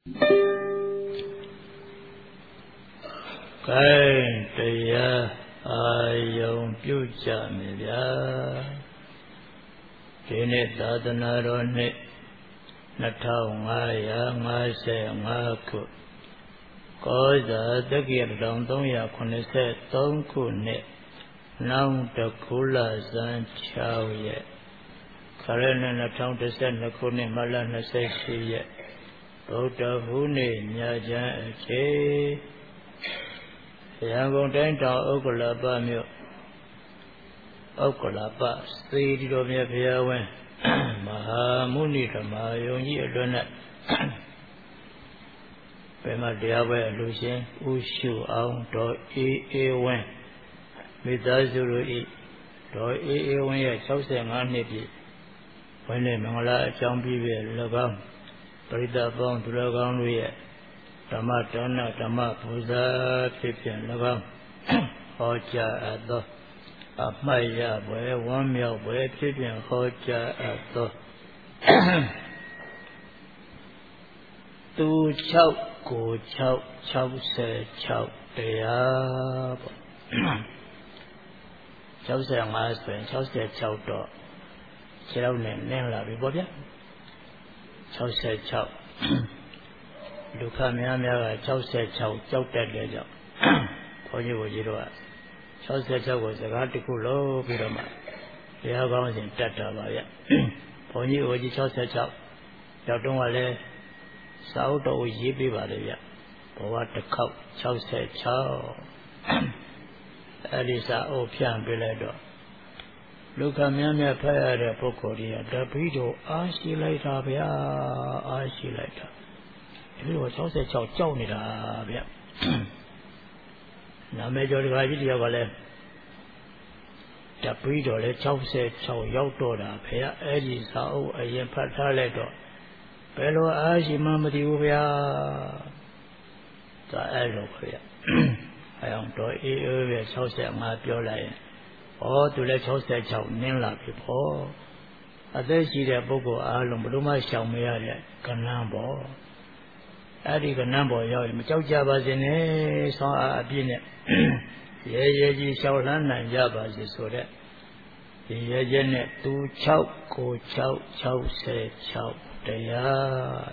cáiတရားအာယုံပြုကြမယ်ဗျာဒီနေ့သာသနာတော်နှစ်2555ခုကောဇာတက္ကရာ1383ခုနှစ်နောင်တကူလဇန်6ရက်ခရစ်နှစ်2012ခုနှစ်မတ်လ28ရက်ဗုဒ္ဓဟူးနေ့ညချမ်းအချိန်ရန်ကုန်တိုင်းတောင်ဥက္ကလာပမြို့ဥက္ကလာပစေတီတော်မြတ်ဘုရားဝင်းမဟာမုနိဓမ္မာယုံကြီးအတွင်း၌ဘယ်မှာတရားပွဲအလူရှင်ဦးရှုအောင်တော်အေးဝင်းမိသားစုတို့ဤတော်အေးဝင်းရဲ့65နှစ်ပြည့်ဝင်းနေမင်္ဂလာအကြောင်းပြည့်၎င်းပရိသတ်ပေါင်းသူတော်ကောင်းတို့ရဲ့ဓမ္မဒါနဓမ္မပူဇာဖြစ်ဖြင့်၎င်းဟောကြားအပ်သောအမှတ်ရပွဲဝမ်းမြောက်ပွဲဖြစ်ဖြင့်ဟောကြားအပ်သောသူ6ကို666တရားပေါ့65ဆိုရင်66တော့ခြေထောက်နဲ့နင်းလာပြီပေါ့ဗျာ66ဒုက္ခများများက66ကြောက်တတ်တဲ့ကြောင့်ဘုန်းကြီးကိုကြီးတော့66ကိုစကားတစ်ခုလို့ပြီးတော့မှတရားကောင်းစဉ်တတ်တာပါဗျဘုန်းကြီးကိုကြီး66ရောက်တော့ကလည်းစာအုပ်တော်ကိုရေးပေးပါလေဗျဘဝတစ်ခေါက်66အဲ့ဒီစာအုပ်ဖြန့်ပေးလိုက်တော့လူခများများဖတ်ရတဲ့ပုဂ္ဂိုလ်တွေကတပိတော့အားရှိလိုက်တာဗျာအားရှိလိုက်တာဒီလို66ကြောက်နေတာဗျနာမည်ကျော်တခါကြီးတယောက်ကလည်းတပိတော့လဲ66ရောက်တော့တာဗျာအဲ့ဒီစာအုပ်အရင်ဖတ်ထားလိုက်တော့ဘယ်လိုအားရှိမှမသိဘူးဗျာဒါအဲ့လိုဗျာအဲအောင်တော့အေးပဲ65ပြောလိုက်ရင်ဩသူလည်း66နင်းလာပြီပေါ့အသက်ရှိတဲ့ပုဂ္ဂိုလ်အားလုံးဘယ်လိုမှရှောင်မရတဲ့ကဏ္ဍပေါ့အဲ့ဒီကဏ္ဍပေါ်ရောက်ရင်မကြောက်ကြပါစေနဲ့ဆောင်းအားအပြည့်နဲ့ရဲရဲကြီးရှောင်လန်းနိုင်ကြပါစေဆိုတဲ့ဒီရဲရဲနဲ့သူ6ကို666တရား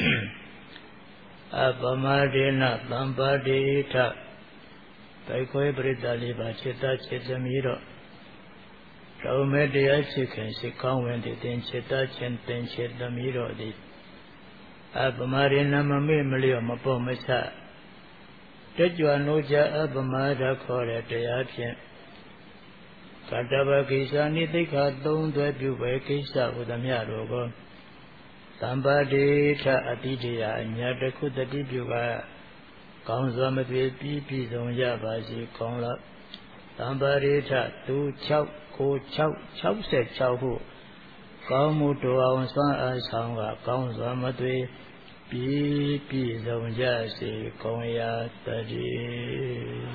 အပမဒေနသံပါတိထဘိခွေပရိသတ်လေးပါจิตจิตသမီးတော့တော်မဲ့တရားရှိခင်ရှိကောင်းဝင်တဲ့တင်จิตချင်းတင်จิตသမီးတော့ဒီအပမရေနမမေ့မလျော့မပေါ့မဆတက်ကြွနိုးကြအပမဒခေါ်တဲ့တရားဖြင့်ကတ္တဗကိစ္စနိသိက္ခာ3သွဲပြုပဲကိစ္စဥဒမြတို့ကိုသံပါတိထအတိတရားအညာတစ်ခုတတိပြုကကောင်းစွာမပြေပြည့်စုံရပါစေကောင်းလားသံပါရိထသူ6ကို666ဟုကောင်းမှုတော်အောင်စွမ်းအားဆောင်ကကောင်းစွာမသွေပြည့်စုံကြစေကောင်းရာတည်း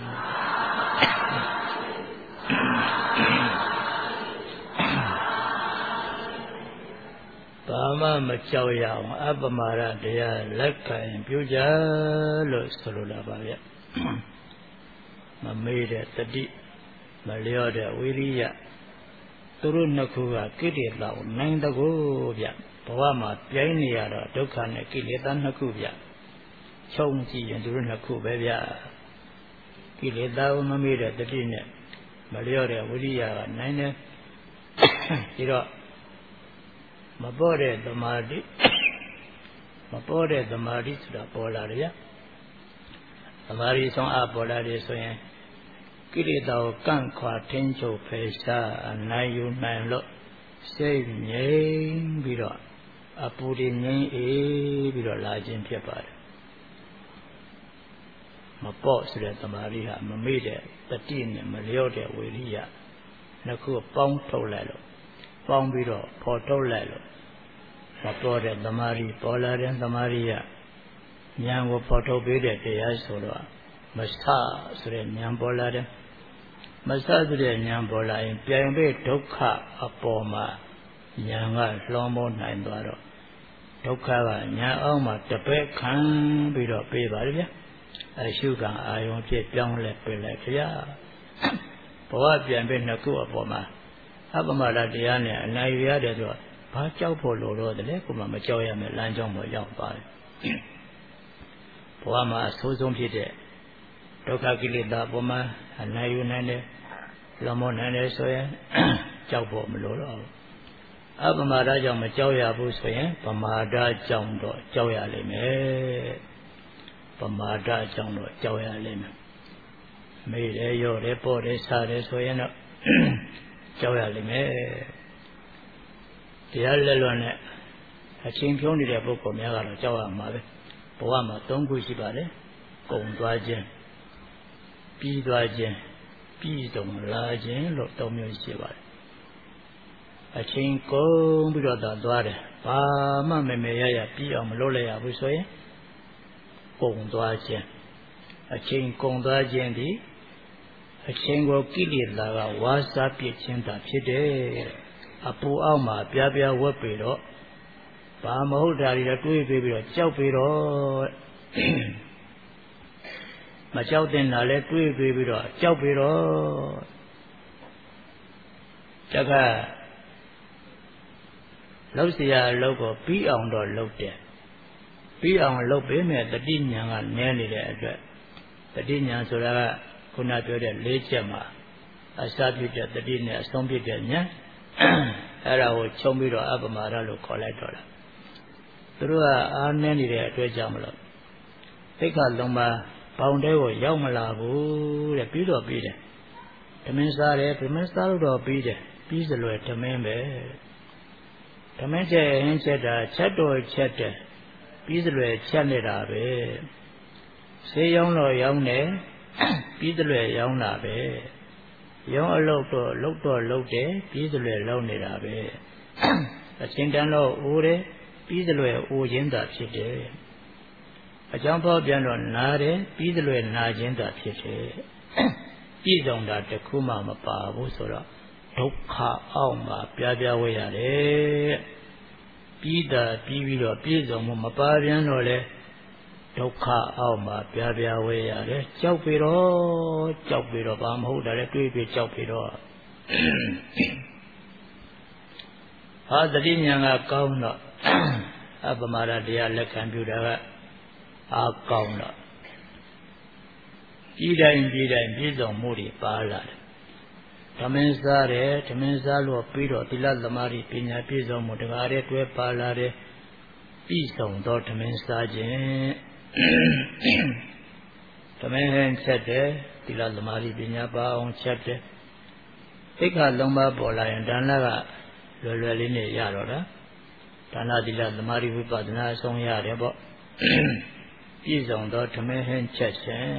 ဘာမှမကြောက်ရအောင်အပမရတရားလက်ခံပြုကြလို့ဆိုလိုတာပါဗျမမေ့တဲ့တတိမလျော့တဲ့ဝိရိယသူတို့နှစ်ခုကကိလေသာကိုနိုင်တကူဗျဘဝမှာပြိုင်းနေရတော့ဒုက္ခနဲ့ကိလေသာနှစ်ခုဗျခြုံကြည့်ရင်သူတို့နှစ်ခုပဲဗျကိလေသာကိုမမေ့တဲ့တတိနဲ့မလျော့တဲ့ဝိရိယကနိုင်တယ်ဒီတော့မပေါ်တဲ့သမာဓိဆိုတာပေါ်လာတယ်ဗျသမာဓိဆုံးအပေါ်လာတယ်ဆိုရင်ကိလေသာကိုကန့်ခွာထင်းချုပ်ဖယ်ရှားနိုင်ယူနိုင်လို့စိတ်ငြိမ်ပြီးတော့အပူတွေငြိမ်အေးပြီးတော့လာခြင်းဖြစ်ပါတယ်မပေါ့ဆိုတဲ့သမာဓိဟာမမေ့တဲ့တတိနဲ့မလျော့တဲ့ဝိရိယနှစ်ခုပေါင်းထုတ်လိုက်လို့ပေါင်းပြီးတော့ဖော်ထုတ်လိုက်လို့မပေါ်တဲ့သမာဓိပေါ်လာတဲ့သမာဓိရဉာဏ်ကိုဖော်ထုတ်ပေးတဲ့တရားဆိုတော့မဆဆိုတဲ့ဉာဏ်ပေါ်လာတဲ့မဆဆိုတဲ့ဉာဏ်ပေါ်လာရင်ပြိုင်ပေဒုက္ခအပေါ်မှာဉာဏ်ကလွှမ်းမိုးနိုင်သွားတော့ဒုက္ခကညာအောင်မှာတပည့်ခံပြီးတော့ပေးပါလေဗျာအရှုခံအာယုံဖြစ်ပြောင်းလဲပေးလိုက်ဗျာဘဝပြန်ပြီးနှစ်ခုအပေါ်မှာအပမဒတရားနဲ့အနိုင်ရတယ်ဆိုတော့ဘာကြောက်ဖို့လိုတော့တယ်ကိုမှမကြောက်ရမယ်လမ်းကြောင်းပေါ်ရောက်ပါတယ်ဘဝမှာအဆိုးဆုံးဖြစ်တဲ့ဒုက္ခကိလေသာပေါ်မှာအနိုင်ယူနိုင်တယ်လွန်မောနိုင်တယ်ဆိုရင်ကြောက်ဖို့မလိုတော့ဘူးအပမဒကြောင့်မကြောက်ရဘူးဆိုရင်ပမာဒကြောင့်တော့ကြောက်ရလိမ့်မယ်ပမာဒကြောင့်တော့ကြောက်ရလိမ့်မယ်မေ့တယ်ရော့တယ်ပေါ့တယ်စားတယ်ဆိုရင်တော့ကြောက်ရလိမ့်မယ်တရားလက်လွန်နဲ့အချင်းဖြုံးနေတဲ့ပုဂ္ဂိုလ်များကတော့ကြောက်ရမှာပဲဘဝမှာ၃ခုရှိပါတယ်ကုံသွားခြင်းပြီးသွားခြင်းပြီးဆုံးလာခြင်းလို့၃မျိုးရှိပါတယ်အချင်းကုန်ပြီးတော့သွားတယ်ဘာမှမမေရပြီးအောင်မလုပ်လိုက်ရဘူးဆိုရင်ကုံသွားခြင်းအချင်းကုန်သွားခြင်းဒီအချင်းကိုကိလေသာကဝါစာပြစ်ခြင်းသာဖြစ်တယ်အပူအောက်မှာပြားပြားဝက်ပြီးတော့ဘာမဟုတ်တာတွေတွေးပြီးတော့ကြောက်ပြီးတော့မကြောက်တဲ့နာလဲတွေးပြီးတော့ကြောက်ပြီးတော့တခါလှုပ်เสียလှုပ်ကိုပြီးအောင်တော့လှုပ်တယ်ပြီးအောင်လှုပ်ပေးမယ်တတိညာကနည်းနေတဲ့အတွက်တတိညာဆိုတာကခုနပြောတဲ့၄ချက်မှာအစဖြစ်တဲ့တတိနဲ့အဆုံးဖြစ်တဲ့ညာအဲ့ဒါကိုခြုံပြီးတော့အပမာဒလို့ခေါ်လိုက်တော့တာသူတို့ကအားနည်းနေတဲ့အတွက်ကြောင့်မလို့သိက္ခာ၃ပါးပေါင်တဲကိုရောက်မလာဘူးတဲ့ပြီးတော့ပြီးတယ်ဓမင်းစားတယ်ဓမင်းစားလို့တော့ပြီးတယ်ပြီးစလွယ်ဓမင်းပဲဓမင်းချက်ဟင်းချက်တာချက်တော်ချက်တယ်ပြီးစလွယ်ချက်နေတာပဲဆေးရောင်းတော့ရောင်းတယ်ပြီးစလွယ်ရောင်းတာပဲရောင်းအလုပ်တော့လုပ်တယ်ပြီးစလွယ်လုပ်နေတာပဲအချင်းတန်းတော့အိုးတယ်ပြီးစလွယ်အိုခြင်းသာဖြစ်တယ်အကြောင်းဖော်ပြန်တော့နားတယ်ပြီးစလွယ်နာခြင်းသာဖြစ်တယ်ပြည့်စုံတာတစ်ခုမှမပါဘူးဆိုတော့ဒုက္ခအောက်မှာပြားပြားဝဲရတယ်ပြီးတာပြီးတော့ပြည့်စုံမှုမပါပြန်တော့လေဒုက္ခအောက်မှာပြားပြားဝဲရတယ်ကြောက်ပြီးတော့ဘာမဟုတ်တာလဲတွေးပြီးကြောက်ပြီးတော့ဟာတတိညာကကောင်းတော့အပမာဒတရားလက်ခံပြုတာကအားကောင်းတော့ပြည်တိုင်းပြည်စုံမှုတွေပါလာတယ်ဓမင်းစားတယ်ဓမင်းစားလို့ပြီးတော့သီလသမာဓိပညာပြည့်စုံမှုတကားတည်းတွဲပါလာတယ်ပြည်စုံသောဓမင်းစားခြင်းဓမင်းဟန်ချက်တယ်သီလသမာဓိပညာပါအောင်ချက်တယ်သိက္ခာ၃ပါးပေါ်လာရင်ဒါနကလွယ်လေးနဲ့ရတော့တာဒါနသီလသမာဓိဝိပဿနာအဆုံးရတယ်ပေါ့ပြည့်စုံသောဓမင်းဟန်ချက်ခြင်း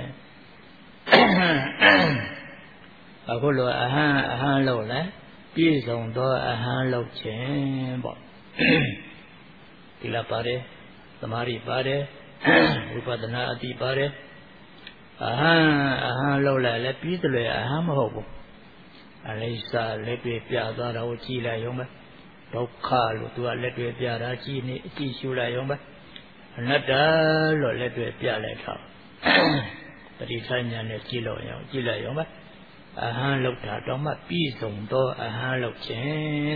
အခုလိုအဟံလို့လဲပြည့်စုံသောအဟံလို့ခြင်းပေါ့သီလပါတယ်သမာဓိပါတယ်ဝိပဿနာအတိပါတယ်အဟံလို့လဲပြီးသလွယ်အဟံမဟုတ်ဘူးအလိစ္ဆာလက်တွေ့ပြသွားတာကိုကြည်လိုက်ရုံပဲဒုက္ခလို့သူကလက်တွေ့ပြတာကြည်နေအကြည့်ရှုလိုက်ရုံပဲအနတ္တလို့လက်တွေ့ပြလိုက်တာတတိယဉာဏ်နဲ့ကြည့်လို့ရအောင်ကြည့်လိုက်ရုံပဲအဟံလောက်တာတော့မှပြီးဆုံးသောအဟံလောက်ခြင်း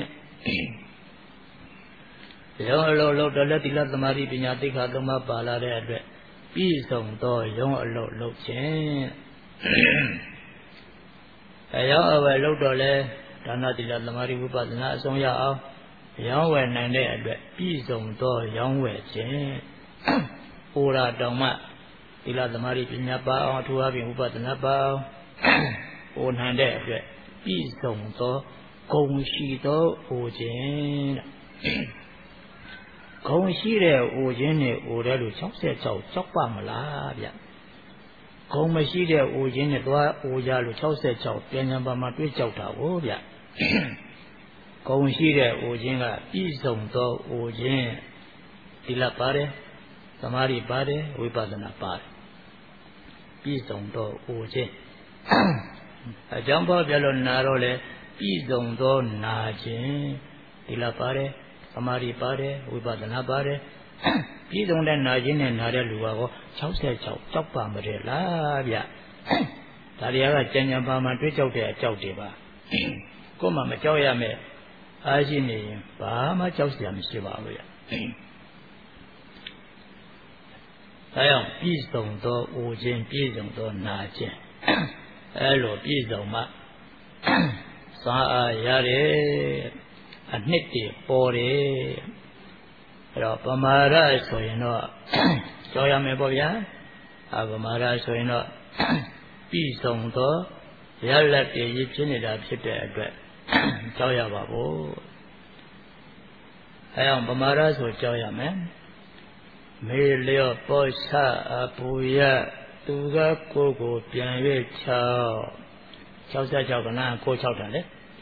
ရောအလုံးလောက်တော့လက်တိလသမာဓိပညာသိက္ခာ၃ပါးပါလာတဲ့အတွက်ပြီးဆုံးသောရောအလုံးလောက်ခြင်းရောအဝယ်လောက်တော့လဲဒါနတိလသမာဓိဝိပဿနာအဆုံးရအောင်ရောဝယ်နိုင်တဲ့အတွက်ပြီးဆုံးသောရောဝယ်ခြင်းဩရာတောင်မှတိလသမာဓိပညာပါအောင်အထူးအပြင်ဝိပဿနာပါအောင်ဟိုနိုင်တဲ့အတွက်ပြည်စုံသောဂုံရှိသောဟိုခြင်းဂုံရှိတဲ့ဟိုခြင်းနဲ့ဟိုတဲ့လူ66ကြောက်ပါမလားဗျဂုံမရှိတဲ့ဟိုခြင်းနဲ့သွားဟိုကြလို့66ပြန်ပြန်ပါမှတွေးကြောက်တာဟိုဗျဂုံရှိတဲ့ဟိုခြင်းကပြည်စုံသောဟိုခြင်းသီလပါတယ်သမာဓိပါတယ်ဝိပဿနာပါတယ်ပြည်စုံသောဟိုခြင်းအကြောင်းဖော်ပြလို့နာတော့လေပြည်စုံသောနာခြင်းသီလပါတယ်သမာဓိပါတယ်ဝိပဿနာပါတယ်ပြည်စုံတဲ့နာခြင်းနဲ့နာတဲ့လူကတော့66ကြောက်ပါမတယ်လားဗျဒါတွေကကြံကြံပါမှတွေးကြောက်တဲ့အကြောက်တွေပါကိုယ်မှမကြောက်ရမယ်အားရှိနေရင်ဘာမှကြောက်စရာမရှိပါဘူးဗျဒါကြောင့်ပြည်စုံသောအိုခြင်းပြည်စုံသောနာခြင်းအဲလိုပြည်စုံမှစွမ်းအားရတယ်အနှစ်တည်းပေါ်တယ်အဲ့တော့ပမာဒဆိုရင်တော့ကြောက်ရမယ်ပေါ့ဗျာပမာဒဆိုရင်တော့ပြည်စုံသောရလက်တည်းရဖြစ်နေတာဖြစ်တဲ့အတွက်ကြောက်ရပါဘူးအဲအောင်ပမာဒဆိုကြောက်ရမယ်မေလျော့ပေါ်ဆအပူရသူကကိုပြန်၍66ကနန်းကို6တာလေ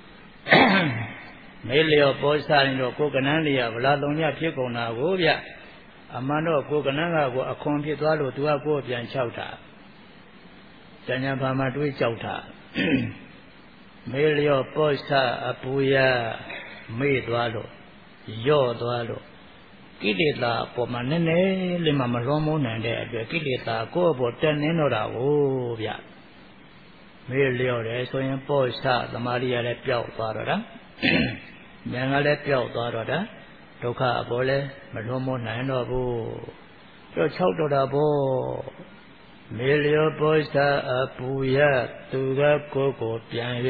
မေလျော့ပေါ်ဆရင်တော့ကိုကနန်းလေးရဗလာ3ညဖြစ်ကုန်တာကိုဗျအမှန်တော့ကိုကနန်းကကိုအခွန်ဖြစ်သွားလို့သူကကိုပြန်6တာဉာဏ်ဘာမှတွေးကြောက်တာမေလျော့ပေါ်ဆအပူရမေ့သွားလို့ယော့သွားလို့ကိလေသာအပေါ်မှာနည်းနည်းလေးမှမလွန်မိုးနိုင်တဲ့အတွက်ကိလေသာကိုယ့်အပေါ်တက်နေတော့တာကိုဗျမေ့လျော့တယ်ဆိုရင်ပေါ်ဆသမာဓိရလည်းပျောက်သွားတော့တာဉာဏ်ကလည်းပျောက်သွားတော့တာဒုက္ခအပေါ်လည်းမလွန်မိုးနိုင်တော့ဘူးတော့6တော့တာပေါ့မေလျောပေါ်ဆအပူရသူကကိုပြန်၍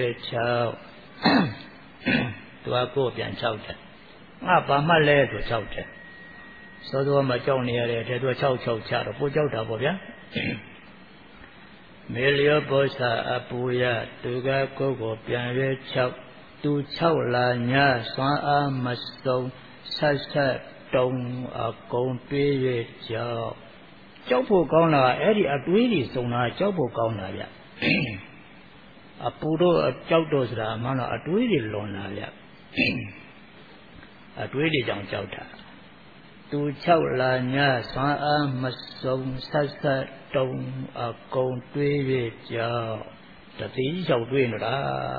သူကကိုပြန်6တယ်ငါဘာမှလဲဆို6တယ်စောစောမှကြောက်နေရတဲ့တဲ့သူ66ချတော့ပိုကြောက်တာပေါ့ဗျာမေလျောပေါ်ဆအပူရသူကကိုပြန်၍သူ6လာညစွမ်းအားမစုံဆက်တုံအကုန်တွေး၍ကြောက်ဖို့ကောင်းတာအဲ့ဒီအတွေးတွေစုံတာကြောက်ဖို့ကောင်းတာဗျအပူတို့ကြောက်တို့ဆိုတာမှတော့အတွေးတွေလွန်တာဗျအတွေးတွေကြောင့်ကြောက်တာသူ6လာညစွမ်းအားမစုံဆက်တုံအကုန်တွေး၍တတိကြောက်တွေးနေတာ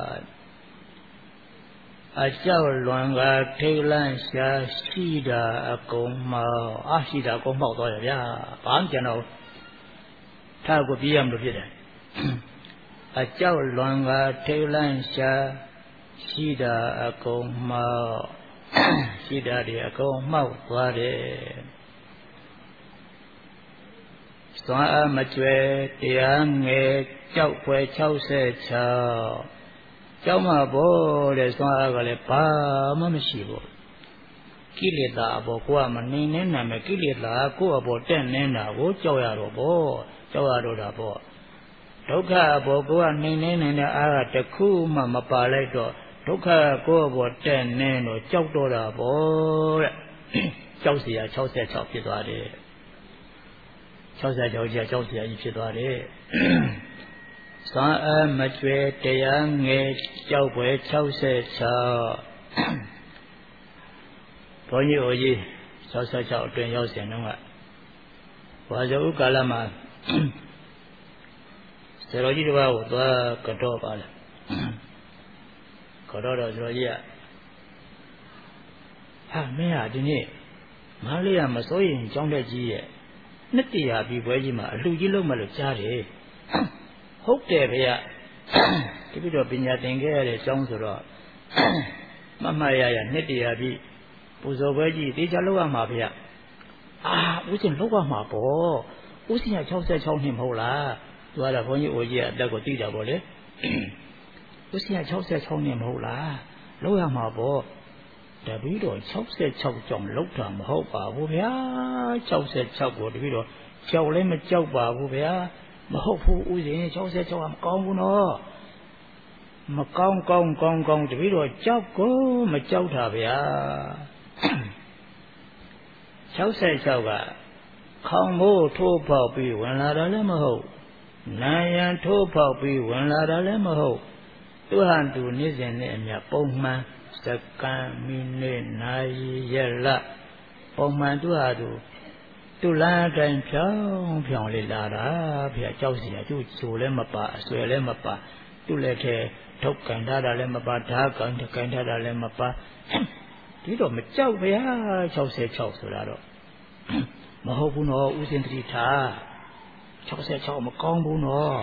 အကြောက်လွန်ကထိတ်လန့်ရှာရှိတာအကုန်မှောက်ရှိတာအကုန်မှောက်သွားရဗျာဘာမှကျွန်တော်ထားကိုပြရမလို့ဖြစ်တယ်အကြောက်လွန်ကထိတ်လန့်ရှာရှိတာအကုန်မှောက်ရှိတာတွေအကုန်မှောက်သွားတယ်စွမ်းအားမကျွဲတရားငယ်ကြောက်ွယ်66ကြောက်မှာပေါ့တဲ့စွမ်းအားကလည်းဘာမှမရှိဘူးကိလေသာအပေါ်ကိုကမနှိမ်နှင်းနိုင်မဲ့ကိလေသာကိုယ့်အပေါ်တက်နေတာကိုကြောက်ရတော့ပေါ့ကြောက်ရတော့တာပေါ့ဒုက္ခအပေါ်ကိုကနှိမ်နှင်းနိုင်တဲ့အားကတခုမှမပါလိုက်တော့ဒုက္ခကိုယ့်အပေါ်တက်နေတော့ကြောက်တော့တာပေါ့တဲ့ကြောက်เสีย66ဖြစ်သွားတယ်66ကြီးကြောက်เสียကြီးဖြစ်သွားတယ်စွမ်းအားမကျွဲတရားငယ်ကြောက်ွယ်66ဘုန်းကြီးအိုကြီး66အတွင်ရောက်စဉ်တုန်းကဘာဇုကာလမှာဆရာတော်ကြီးတစ်ပါးကိုသွားကတော့ပါလေကတော့ဆရာတော်ကြီးကမင်းဟာဒီနေ့မန္တလေးကမစိုးရင်ကျောင်းတက်ကြီးရဲ့နှစ်တရာပြီပွဲကြီးမှာအလှကြီးလုံးမလို့ကြားတယ်ဟုတ်တယ်ဗျာဒီပြီးတော့ပညာသင်ခဲ့ရတဲ့ကျောင်းဆိုတော့မမရနှစ်တရာပြီပူဇော်ပွဲကြီးတေချာလောက်ရမှာဗျာဦးစင်လောက်ရမှာပေါ့ဦးစင်က66နှစ်မဟုတ်လားသူကတော့ဘုန်းကြီးအိုကြီးကအတက်ကိုသိတာပေါ့လေဦးစင်က66နှစ်မဟုတ်လားလောက်ရမှာပေါ့တပည့်တော်66ကြောင့်လောက်တာမဟုတ်ပါဘူးဗျာ66ကိုတပည့်တော်ကြောက်လည်းမကြောက်ပါဘူးဗျာမဟုတ်ဘူးဦးစင်66ကမကောင်းဘူးနော်မကောင်းတပည့်တော်ကြောက်ကိုမကြောက်တာဗျာ66ကခေါင်းမိုးထိုးပေါက်ပြီးဝင်လာတာလည်းမဟုတ်နာယံထိုးပေါက်ပြီးဝင်လာတာလည်းမဟုတ်သူဟန်သူနေ့စဉ်နဲ့အမြပုံမှန်စက္ကန့်မိနစ်နာရီရက်လပုံမှန်သူဟာသူလမ်းတိုင်းဖြောင်းလေးလာတာဖေကြောက်စီရသူ့ချိုလည်းမပါအဆွဲလည်းမပါသူ့လက်ထဲထုတ်ကန်ထားတာလည်းမပါဓာတ်ကန်ထားတာလည်းမပါဒီတော့မကြောက်ဗျာ66ဆိုတာတော့မဟုတ်ဘူးနော်ဥစဉ်တတိထား66မကောင်းဘူးနော်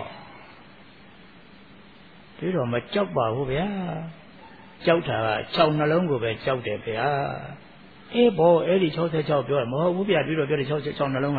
ဒီတော့မကြောက်ပါဘူးဗျာကြောက်တာက6နှလုံးကိုပဲကြောက်တယ်ဗျာအေးဘောအဲ့ဒီ66ပြောမဟုတ်ဘူးဗျာပြီးတော့ပြောတယ်66နှလုံး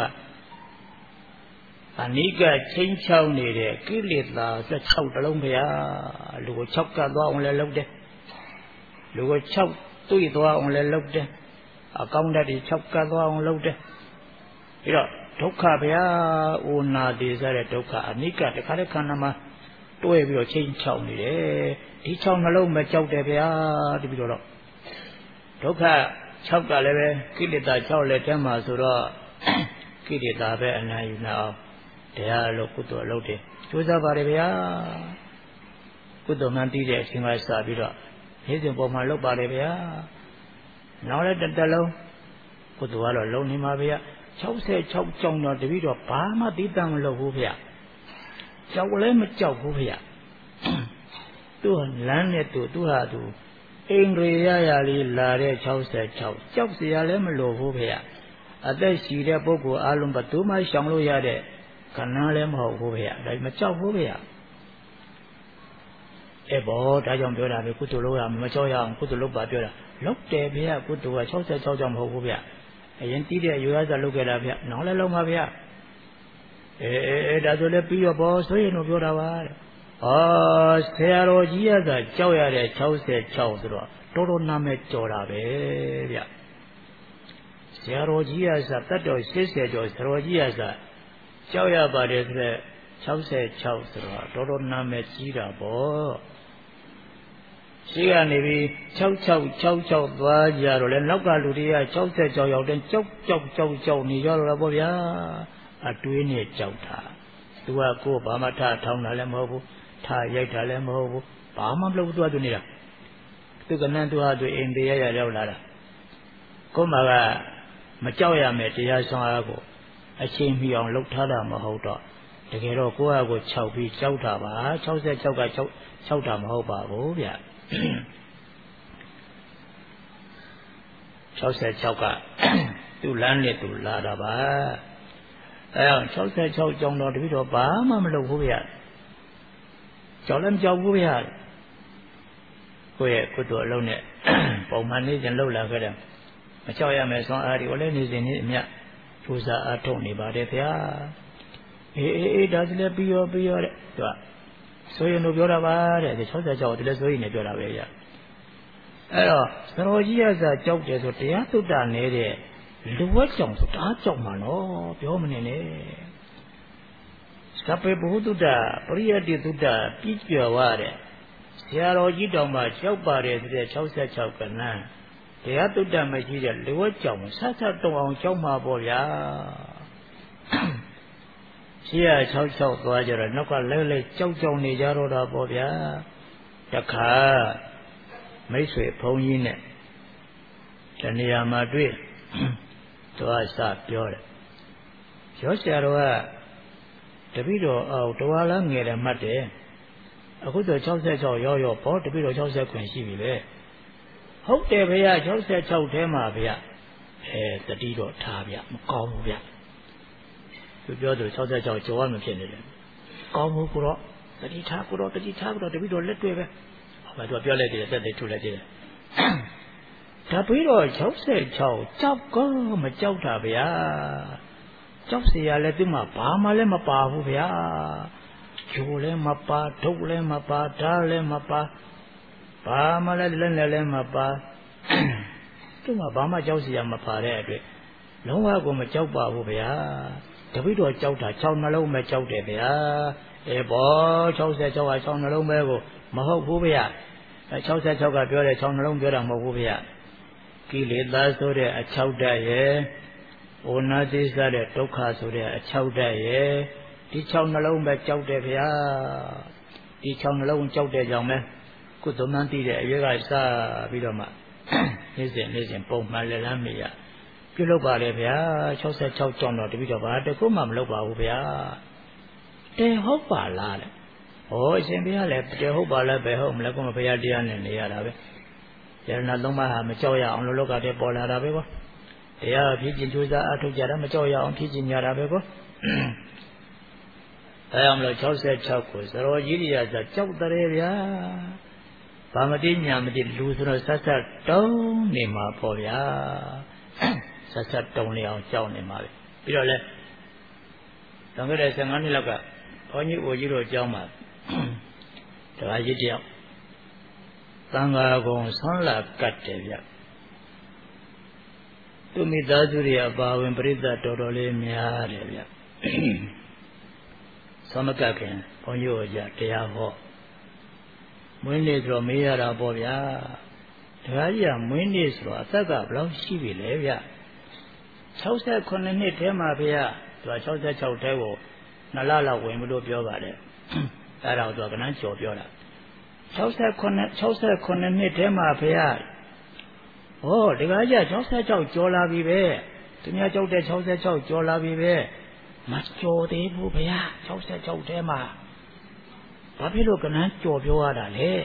ကအနိကချင်းချောင်းနေတဲ့ကိလေသာ16တလုံးဗျာလူကို6ကတ်သွားအောင်လည်းလုပ်တယ်လူကို6တွေ့သွားအောင်လည်းလုပ်တယ်အကောင်းတတ်ဒီ6ကတ်သွားအောင်လုပ်တယ်ပြီးတော့ဒုက္ခဗျာဩနာတိစတဲ့ဒုက္ခအနိကတခါတည်းခန္ဓာမှာတွဲပြီးတော့ချင်းချောင်းနေတယ်ဒီ6နှလုံးမကြောက်တယ်ဗျာဒီပြီးတော့ဒုက္ခ6ကလည်းပဲကိလေသာ6လက်ထဲမှာဆိုတော့ကိလေသာပဲအနာယူနေအောင်တရားလို့ကုသိုလ်လုပ်တယ်ကျိုးစားပါတယ်ဗျာကုသိုလ်မှန်တည်တဲ့အချိန်ကစပြီးတော့နေ့စဉ်ပေါ်မှာလုပ်ပါတယ်ဗျာနောက်လည်းတစ်လုံးကုသိုလ်ကတော့လုံးနေမှာဗျာ66ကြောင်းတော့တပည့်တော့ဘာမှသိတတ်မလုပ်ဘူးဗျာကြောက်လည်းမကြောက်ဘူးဗျာသူ့လမ်းနဲ့သူဟာသူအိန္ဒြေရရလေးလာတဲ့66ကြောက်เสียလည်းမလိုဘူးဗျာအသက်ရှိတဲ့ပုဂ္ဂိုလ်အလုံးဘယ်သူမှရှောင်လို့ရတဲ့ခဏလည်းမဟုတ်ဘူးဗျာဒါမကြောက်ဘူးဗျာအဲ့ဘောဒါကြောင့်ပြောတာပဲကုသိုလ်လုပ်ရမကြောက်ရအောင်ကုသိုလ်လုပ်ပါပြောတာလုပ်တယ်ဗျာကုသိုလ်က66ကြောင့်မဟုတ်ဘူးဗျာအရင်တီးတဲ့ယူရစာလုပ်ခဲ့တာဗျာနောက်လည်းလုပ်မှာဗျာအေးဒါဆိုလည်းပြီးတော့ဘောဆိုရင်တော့ပြောတာပါတဲ့ဆရာတော်ကြီးရသာကြောက်ရတဲ့66ဆိုတော့တော်တော်နာမည်ကျော်တာပဲဗျဆရာတော်ကြီးရသာတတ်တော်80ကျော်ဆရာတော်ကြီးရသာကြောက်ရပါတယ်ဆိုတဲ့66ဆိုတော့တော်တော်နာမည်ကြီးတာပေါ့ရှိကနေပြီး66သွားကြတော့လေနောက်ကလူတွေက66ရောက်တဲ့ကြောက်နေကြတော့ပေါ့ဗျာအတွေးနဲ့ကြောက်တာသူကကိုယ်ဘာမှထားထောင်းတာလည်းမဟုတ်ဘူးထားရိုက်တာလည်းမဟုတ်ဘူးဘာမှမလုပ်ဘူးသူနေတာသူကနန်းသူဟာသူအိမ်သေးရရောက်လာတာကိုယ်မှာကမကြောက်ရမယ်တရားဆောင်အားကိုအချိန်မီအောင်လှုပ်ထားတာမဟုတ်တော့တကယ်တော့ကိုယ့်ဟာကို6ပြီးကြောက်တာပါ66က6တာမဟုတ်ပါဘူးဗျ66ကသူ့လမ်းနဲ့သူလာတာပါအဲ66ကြောင်းတော့တပိတော့ဘာမှမလုပ်ဘူးဗျကြောက်လည်းမကြောက်ဘူးဗျကိုယ့်ရဲ့ကုသိုလ်အလုံးနဲ့ပုံမှန်နေစဉ်လှုပ်လာခဲ့တယ်မကြောက်ရမယ်ဆွမ်းအားတွေကိုလည်းနေစဉ်နေ့အမြတ်ပူဇာအားထုတ်နေပါတယ်ဗျာအေးဒါစလည်းပြီးရောတဲ့သူကဆိုရင်တို့ပြောတာပါတဲ့66ဒီလည်းဆိုရင်လည်းပြောတာပဲဗျအဲ့တော့သရောကြီးရစာကြောက်တယ်ဆိုတရားသုတ္တနေတဲ့လူဝက်ကြောင့်ဆိုတအားကြောက်မှာနော်ပြောမနေနဲ့သဗ္ဗေဘုသုတ္တပရိယတိသုတ္တပြီးပြောရတဲ့ဆရာတော်ကြီးတောင်မှကြောက်ပါတယ်ဆိုတဲ့66ကနန်းတရားသုတ္တမရှိတဲ့လူဝက်ကြောင့်ဆက်တုံအောင်ကြောက်မှာပေါ့ဗျာရှိရ66သွားကြတော့နောက်ကလဲကြောက်နေကြတော့တာပေါ့ဗျာတခါမိတ်ဆွေဘုန်းကြီးနဲ့တနေရာမှာတွေ့သူကစပြောတယ်ရောဆရာတော်ကတပိတော်အောင်တော်လားငယ်တယ်မှတ်တယ်အခုဆို66ရောပေါ့တပိတော်60ခွင်ရှိပြီလေဟုတ်တယ်ဗျာ66ထဲမှာဗျာတတိတော့ထားဗျာမကောင်းဘူးဗျာသူပြောသူ66ကျော်ရမဖြစ်နေတယ်ကောင်းဘူးကိုတော့တတိထားကိုတော့တပိတော်လက်တွေ့ပဲဟောသူပြောလိုက်တယ်တက်တယ်ထုတ်လိုက်တယ်ဒါပြီးတော့66ကြောက်ကောမကြောက်တာဗျာကြောက်เสียလဲသူမှဘာမှလည်းမပါဘူးဗျာဂျိုလည်းမပါဒုတ်လည်းမပါဓာတ်လည်းမပါဘာမှလည်းမပါသူမှဘာမှကြောက်เสียမပါတဲ့အတွက်လုံးဝကိုမကြောက်ပါဘူးဗျာတပိတော့ကြောက်တာ6နှလုံးပဲကြောက်တယ်ဗျာဘော66က6နှလုံးပဲကိုမဟုတ်ဘူးဗျာ66ကပြောတယ်6နှလုံးပြောတာမဟုတ်ဘူးဗျာကိလေသာဆိုတဲ့အ6ဓာတ်ရဲ့ဩနာတိစတဲ့ဒုက္ခဆိုတဲ့အ6ဓာတ်ရဲ့ဒီ6နှလုံးပဲကြောက်တယ်ဗျာဒီ6နှလုံးကြောက်တဲ့ကြောင့်ပဲကုသိုလ်မှန်တည်တဲ့အရွယ်ကစပြီးတော့မှနေ့စဉ်ပုံမှန်လက်လန်းမေရပြုလုပ်ပါလေဗျာ66ကြောင့်တော့တပိတော့ဘာတခုမှမလုပ်ပါဘူးဗျာတဲဟုတ်ပါလားတဲ့ဩအရှင်ဘုရားလည်းတဲဟုတ်ပါလားပဲဟုတ်မလဲကိုမဘုရားတရားနဲ့နေရတာပဲယရဏသုံးပါးဟာမကြောက်ရအောင်လောကထဲပေါ်လာတာပဲကွာတတရားဖြစ်ခြင်းကြိုးစားအထုတ်ကြတာမကြောက်ရအောင်ဖြစ်ခြင်းကြတာပဲကိုဒါကြောင့်မလို့66ကိုစရောကြီးရဆိုကြောက်တယ်ဗျာဘာမတိညာမတိလူဆိုတော့ဆက်ဆက်တုံးနေမှာပေါ့ဗျာဆက်ဆက်တုံးနေအောင်ကြောက်နေမှာပဲပြီးတော့လဲတန်ကြတဲ့15နှစ်လောက်ကဘုန်းကြီးအိုကြီးတို့ကြောင်းမှာတရားကြီးတယောက်သံဃာကုံဆွမ်းလာကတ်တယ်ဗျသူမိသားစုတွေအပါဝင်ပြိဿတော်တော်လေးများတယ်ဗျသမကခင်ဘုန်းကြီးတို့ကြတရားဟောမွေးနေ့ဆိုတော့မေးရတာပေါ့ဗျာတရားကြီးကမွေးနေ့ဆိုတော့အသက်ကဘယ်လောက်ရှိပြီလဲဗျ68နှစ်ထဲမှာဗျာသူက66ထဲကို2လလောက်ဝင်မလို့ပြောပါတယ်အဲ့ဒါတော့ကနန်းကျော်ပြောတာ68နှစ်ထဲမှာဗျာဟောတရားကြီး66ကျော်လာပြီပဲသူများကြောက်တဲ့66ကျော်လာပြီပဲမကျော်သေးဘူးဗျာ66ထဲမှာဘာဖြစ်လို့ကနန်းကြော်ပြောရတာလဲ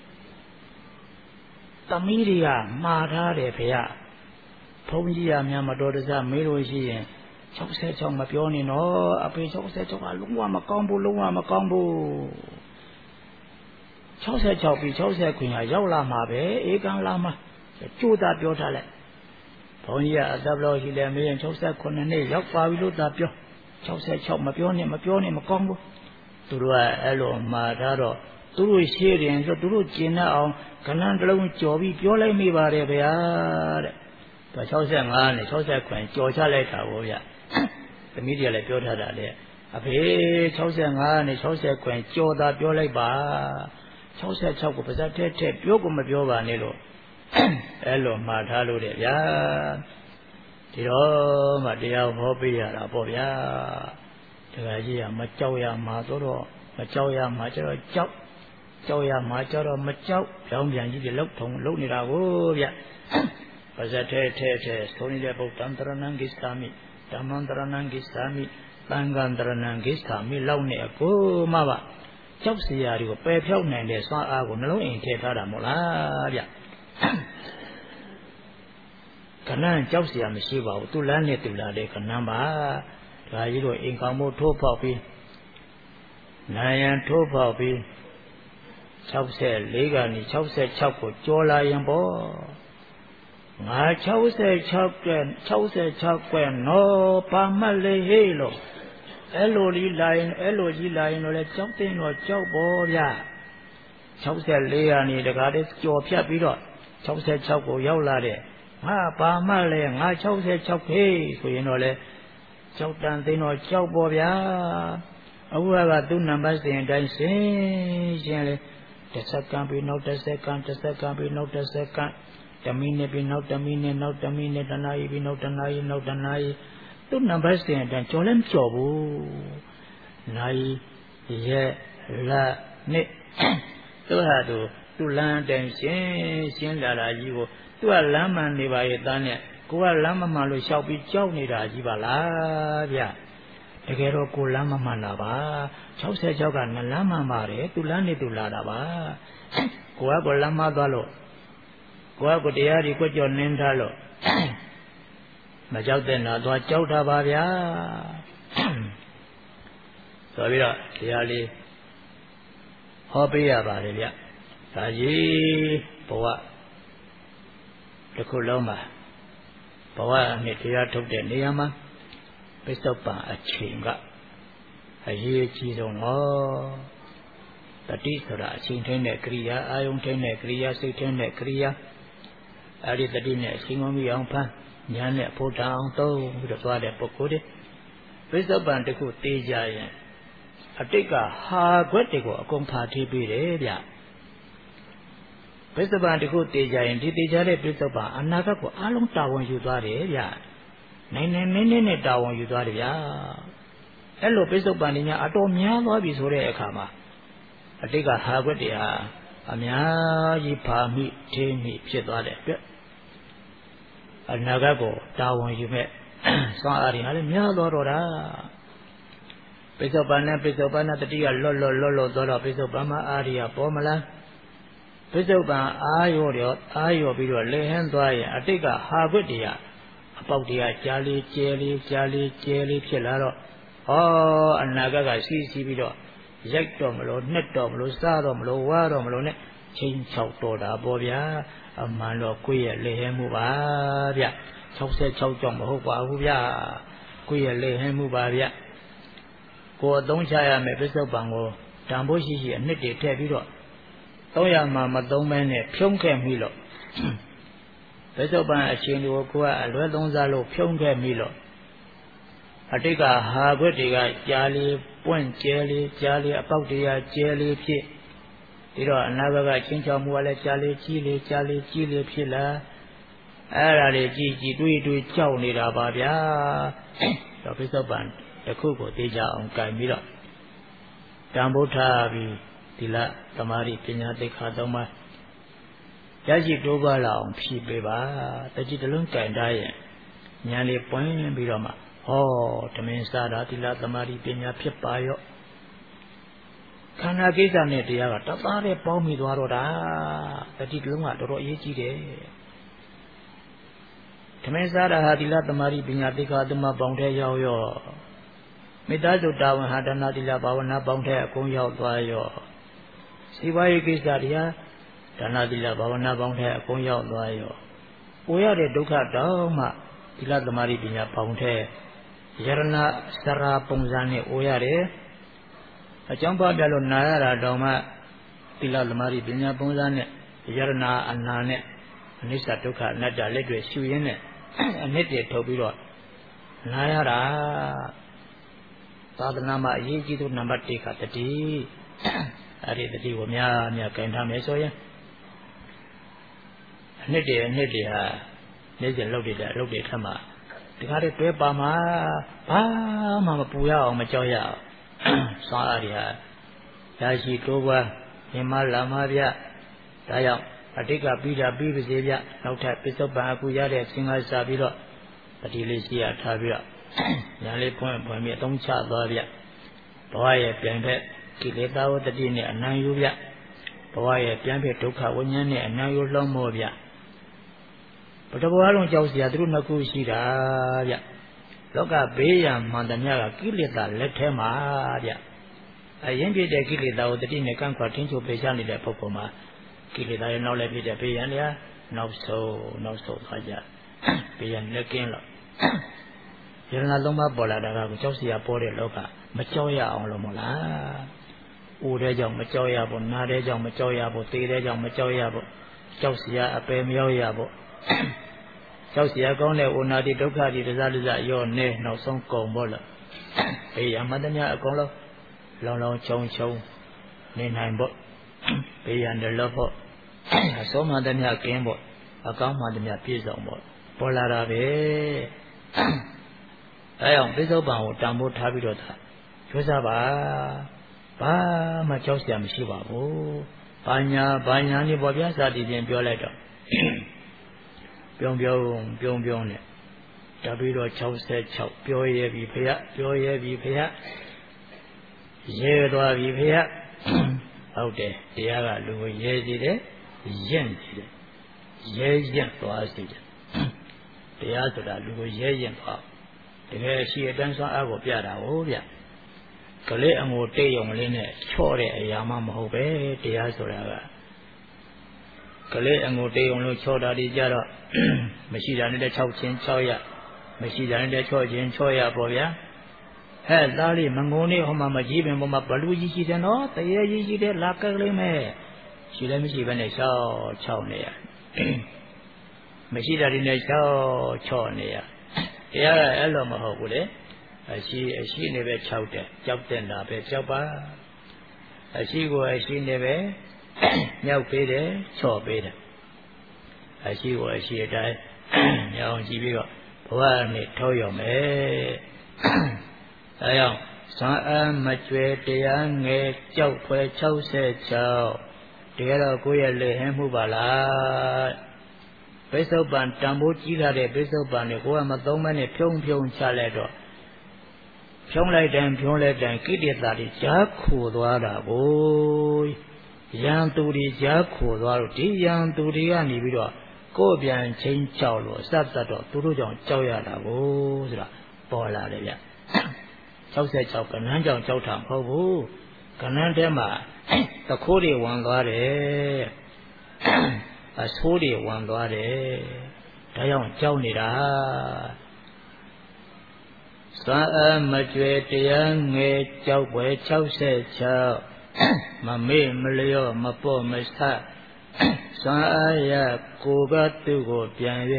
သမီးတွေကမှားထားတယ်ဗျာဘုန်းကြီးရများမတော်တဆမေးလို့ရှိရင်66မပြောနေတော့အဖေ66ကလုံးဝမကောင်းဘူးလုံးဝမကောင်းဘူး66ပြီး60ခွင်ကရောက်လာမှာပဲဧကန်လာမှာကြိုးသားပြောထားလိုက်ဘုန်းကြီးကအသက်ဘလို့ရှိလဲမေးရင်69နှစ်ရောက်ပါပြီလို့သာပြော66မပြောနဲ့မကောင်းဘူးသူတို့ကအဲ့လိုမှားထားတော့သူတို့ရှေ့ရင်ဆိုသူတို့ကျင်တတ်အောင်ကဏ္ဍတစ်လုံးကြော်ပြီးပြောလိုက်မိပါတယ်ဗျာတဲ့65နဲ့60ခွင်ကြော်ချလိုက်တာကိုဗျသမီးတွေကလည်းပြောထားတာလေအဖေ65နဲ့60ခွင်ကြော်တာပြောလိုက်ပါ66ကိုပါဇက်ထဲပြောကိုမပြောပါနဲ့လို့အဲ့လိုမှားထားလို့တဲ့ဗျာဒီတော့မှတရားဟောပေးရတာပေါ့ဗျာတရားကြီးကမကြောက်ရမှာတော့မကြောက်ရမှာကျတော့ကြောက်ရမှာကျတော့မကြောက်ပြောင်းပြန်ကြီးတွေလုံနေတာကိုဗျပါဇက်ထဲသုံးနေတဲ့ဗုဒ္ဓံတရဏံဂစ္ဆာမိဓမ္မံတရဏံဂစ္ဆာမိသံဃံတရဏံဂစ္ဆာမိလောက်နေအကိုမှပါကြောက်စရာတွေကိုပယ်ဖြောက်နိုင်တဲ့စွမ်းအားကိုနှလုံးအိမ်ထည့်ထားတာမို့လားဗျကဏ္ဍကြောက်စရာမရှိပါဘူးသူလမ်းနဲ့သူလာတဲ့ကဏ္ဍပါဒါကြီးတို့အိမ်ကောင်မို့ထိုးပေါက်ပြီးနိုင်ရန်ထိုးပေါက်ပြီး64ကနေ66ကိုကျော်လာရင်ပေါ့ငါ66ကွယ်နော်ပါမတ်လေဟေးလို့အဲ့လိုကြီးလာရင်တော့လေကြောက်တင်တော့ကြောက်ပေါ်ဗျ64ကနေတကားလေးကျော်ဖြတ်ပြီးတော့66ကိုရောက်လာတဲ့ငါပါမတ်လေငါ66ခေဆိုရင်တော့လေကြောက်တန်သိတော့ကြောက်ပေါ်ဗျာအခုကသူ့နံပါတ်စဉ်အတိုင်းရှင်းလေတစ်စက္ကန့်ပြီးနောက်တစ်စက္ကန့်ပြီးနောက်တစ်စက္ကန့်1မိနစ်ပြီးနောက်1မိနစ်နောက်1မိနစ်1နာရီပြီးနောက်1နာရီနောက်1နာရီသူ့နံပါတ်စဉ်အတိုင်းကြော်လည်းမကြော်ဘူးနိုင်ရက်လက်နှစ်သူဟာသူလမ်းတိုင်းရှင်းလာတာကြီးကိုသူကလမ်းမှန်နေပါရဲ့သားနဲ့ကိုကလမ်းမမှန်လို့ရှောက်ပြီးကြောက်နေတာကြီးပါလားဗျတကယ်တော့ကိုလမ်းမမှန်တာပါ66ကနလမ်းမှန်ပါတယ်သူလမ်းနေသူလာတာပါကိုကလမ်းမသွားလို့ကိုတရားဒီကိုကြော်နင်းထားလို့မကြောက်တဲ့နာသွားကြောက်တာပါဗျာဆိုပြီးတော့တရားလေးဟောပေးရပါတယ်ဗျဒါကြီးဘဝတစ်ခုလုံးမှာဘဝနဲ့တရားထုတ်တဲ့နေရာမှာပစ္စုပန်အချိန်ကအရေးကြီးဆုံးဟောတတိဆိုတာအချိန်ထိန်းတဲ့ကရိယာအာယုံထိန်းတဲ့ကရိယာစိတ်ထိန်းတဲ့ကရိယာအဲ့ဒီတတိနဲ့အချိန်ကုန်ပြီးအောင်ဖမ်းညာနဲ့ဘုဒ္ဓအောင်သုံးပြီးတော့သွားတဲ့ပုဂ္ဂိုလ်တွေပစ္စုပန်တစ်ခုသိကြရင်အတိတ်ကဟာခွက်တွေကိုအကုန်ဖာထေးပေးတယ်ဗျပစ္စုပန်တစ်ခုသိကြရင်ဒီသိကြတဲ့ပစ္စုပန်အနာဂတ်ကိုအလုံးတာဝန်ယူသွားတယ်ဗျနိုင်နဲ့တာဝန်ယူသွားတယ်ဗျအဲ့လိုပစ္စုပန်တွေများအတော်များသွားပြီဆိုတဲ့အခါမှာအတိတ်ကဟာခွက်တွေဟာအများကြီးဖာမိထေးမိဖြစ်သွားတဲ့အတွက်အနာဂတ်ကိုတာဝန်ယူမဲ့စွမ်းအားတွေဟာလည်းများတော့တာပိဿုပန်နဲ့တတိယလွတ်သွားတော့ပိဿုပန်မှာအာရိယပေါ်မလားပိဿုပန်အာရောပြီးတော့လေဟန်းသွားရင်အတိတ်ကဟာခွက်တွေကအပေါက်တွေကကြားလေးကျဲလေးဖြစ်လာတော့အနာဂတ်ကစီးပြီးတော့ရိုက်တော့မလို့နှက်တော့မလို့စားတော့မလို့ဝါတော့မလို့နဲ့ချင်းချောက်တော်တာပေါ့ဗျာအမှန်တော့ကိုယ့်ရဲ့လေဟဲမှုပါဗျ66ကြောင့်မဟုတ်ပါဘူးဗျာကိုယ့်ရဲ့လေဟဲမှုပါဗျကိုယ်အသုံးချရမယ်ပစ္စုပန်ကိုတန်ဖိုးရှိအနှစ်တွေထည့်ပြီးတော့300မှာမသုံးမဲနဲ့ဖြုံးခဲ့မိလို့ပစ္စုပန်အရှင်တွေကိုကိုယ်ကအလွဲသုံးစားလို့ဖြုံးခဲ့မိလို့အတိတ်ကဟာခွက်တွေကကြားလေးပွင့်ကျဲလေးကြားလေးအပေါက်တွေကကျဲလေးဖြစ်ပြီးတော့အနာဂတ်ကချင်းချောင်မှုကလည်းကြားလေးကြီးလေးဖြစ်လာအဲ့ဒါတွေကြည်တွေးကြောက်နေတာပါဗျာတော့ပစ္စုပန်တစ်ခုကိုသိကြအောင်ကြိုင်ပြီးတော့တန်ဖိုးထားပြီးဒီလသမာဓိပညာသိက္ခာ3ပါးရရှိတိုးပွားလာအောင်ဖြည့်ပေးပါတတိတလုံးကြိုင်ထားရင်ဉာဏ်လေးပွင့်ပြီးတော့မှဓမင်းစားတာသီလသမာဓိပညာဖြစ်ပါရော့ခန္ဓာကိစ္စနဲ့တရားကတသားတည်းပေါင်းမိသွားတော့တာတတိတလုံးကတော်တော်အရေးကြီးတယ်ဓမင်းစားတာဟာသီလသမာဓိပညာသိက္ခာသုံးပါးပေါင်းထဲရောက်ရော့မေတ္တာစုတာဝန်ဟာဒါနသီလဘာဝနာပေါင်းထဲအကုန်ရောက်သွားရော့စီဝါရေးကိစ္စတရားဒါနသီလဘာဝနာပေါင်းထဲအကုန်ရောက်သွားရော့ပိုရတဲ့ဒုက္ခတောင်မှသီလသမာဓိပညာပေါင်းထဲယရဏစရာပုံစံနဲ့အိုရတယ်အကြောင်းပါပြလို့နာရတာတောင်မှသီလသမာဓိပညာပုံစံနဲ့ယရဏအနာနဲ့အနိစ္စဒုက္ခအနတ္တလက်တွေရှုရင်းနဲ့အနှစ်တွေထုတ်ပြီးတော့နာရတာသာသနာမှာအရေးကြီးဆုံးနံပါတ်1ကတတိအဲ့ဒီတတိကိုများကင်ထားမယ်ဆိုရင်အနှစ်တွေဟာနေ့စဉ်လုပ်တဲ့အလုပ်တွေထက်မှာဒီကားတွေတွဲပါမှာဘာမှမပူရအောင်မကြောက်ရအောင်စွမ်းအားတွေဟာရရှိတိုးပွားမြင်မလာမှာဗျဒါကြောင့်အတိတ်ကပြီးတာပြီးပါစေဗျနောက်ထပ်ပစ္စုပန်အခုရတဲ့အချိန်ကစပြီးတော့တတိလေးရှိရထားပြီးတော့ညာလေးဖွင့်ပြီးအသုံးချသွားဗျဘဝရဲ့ပြန်ဖက်ကိလေသာဝတ္တိနဲ့အနံ့ယူဗျဘဝရဲ့ပြန်ဖက်ဒုက္ခဝိညာဉ်နဲ့အနံ့ယူလုံးမောဗျဘုရားဘဝလုံးကြောက်စရာသူတို့နှစ်ခုရှိတာဗျလောကဘေးရန်မှန်သမျှကကိလေသာလက်ထဲမှာဗျအရင်ပြတဲ့ကိလေသာကိုတတိနဲ့ကန့်ခွာထင်းချုပ်ပေချနေတဲ့ပုဂ္ဂိုလ်မှာကိလေသာရဲ့နောက်လည်းပြတဲ့ဘေးရန်တွေနောက်ဆုံးသွားကြဘေးရန်လက်ကင်းတော့ယရဏသုံးပါးပေါ်လာတာကကြောက်စရာပေါ်တဲ့လောကမကြောက်ရအောင်လို့မဟုတ်လား။အိုတဲ့ကြောင့်မကြောက်ရဘူး၊နာတဲ့ကြောင့်မကြောက်ရဘူး၊သေတဲ့ကြောင့်မကြောက်ရဘူး။ကြောက်စရာအပယ်မရောက်ရဘူး။ကြောက်စရာကောင်းတဲ့အိုနာတိဒုက္ခတိတစားရောနေနောက်ဆုံးကုန်ပေါ့လို့။ဘေးရမတညာအကုန်လုံးလောင်ခြုံနေနိုင်ပေါ့။ဘေးရန်တယ်လို့ပေါ့။အစိုးမတညာကင်းပေါ့။အကောင်းမှတညာပြည့်စုံပေါ့။ပေါ်လာတာပဲ။အဲအောင်ပစ္စုပန်ကိုတန်ဖိုးထားပြီးတော့ကြိုးစားပါဘာမှကြောက်စရာမရှိပါဘူးဘာညာနေပေါ်ပြစာတည်ပြင်ပြောလိုက်တော့ပြုံးနဲ့တပည့်တော်66ပြောရဲပြီဖေရရဲသွားပြီဖေရဟုတ်တယ်တရားကလူကိုရဲစီတယ်ရင့်စီတယ်ရဲရင့်သွားစီတယ်တရားဆိုတာလူကိုရဲရင့်သွားတကယ်ရှိအတန်းစွမ်းအားကိုပြတာဟုတ်ဗျကလေးအငိုတိတ်ရုံလေးနဲ့ချော့တဲ့အရာမှမဟုတ်ပဲတရားဆိုတာကလေးအငိုတိတ်ရုံလို့ချော့တာဒီကြတော့မရှိတာနဲ့6ချင်း6ရမရှိတာနဲ့6ချင်း6ရပေါ့ဗျာဟဲ့သားလေးမငုံနေဟိုမှာမကြီးပင်ပေါ်မှာဘလူကြီးရှိတယ်နော်တရေကြီးရှိတယ်လာကက်ကလေးမဲ့ရှိလည်းမရှိဘဲနဲ့6နေရမရှိတာဒီနဲ့6နေရတရားကအဲ့လိုမဟုတ်ဘူးလေအရှိနေပဲ6တယ်ကြောက်တဲ့နာပဲကြောက်ပါအရှိကိုအရှိနေပဲမြောက်ပေးတယ်ချော့ပေးတယ်အရှိကိုအရှိအတိုင်းညောင်ကြည့်ပြီးတော့ဘဝနဲ့ထောက်ရမယ်အဲကြောင့်ဇွန်အားမကျွဲတရားငယ်ကြောက်ဖွဲ66တကယ်တော့ကိုယ့်ရဲ့လေဟင်းမှုပါလားပိဿုပန်တန်ဖိုးကြီးလာတဲ့ပိဿုပန်ကိုကမသုံးမနဲ့ဖြုံချလိုက်တော့ဖြုံလိုက်တိုင်းကိလေသာတွေကြားခိုသွားတာကိုရန်သူတွေကြားခိုသွားတော့ဒီရန်သူတွေကနေပြီးတော့ကိုပြန်ချင်းကြောက်လို့စပ်တတ်တော့သူတို့ကြောင့်ကြောက်ရတာကိုဆိုတာပေါ်လာတယ်ဗျ66ကဏ္ဍကြောင့်ကြောက်တာမဟုတ်ဘူးကဏ္ဍထဲမှာတခိုးတွေဝင်သွားတယ်အဆိုးတွေဝင်သွားတယ်ဒါကြောင့်ကြောက်နေတာစွမ်းအားမကြွယ်တရားငယ်ကြောက်ပွဲ66မမေ့မလျော့မပေါ့မဆစွမ်းအားရကိုယ်ကသူ့ကိုပြန်၍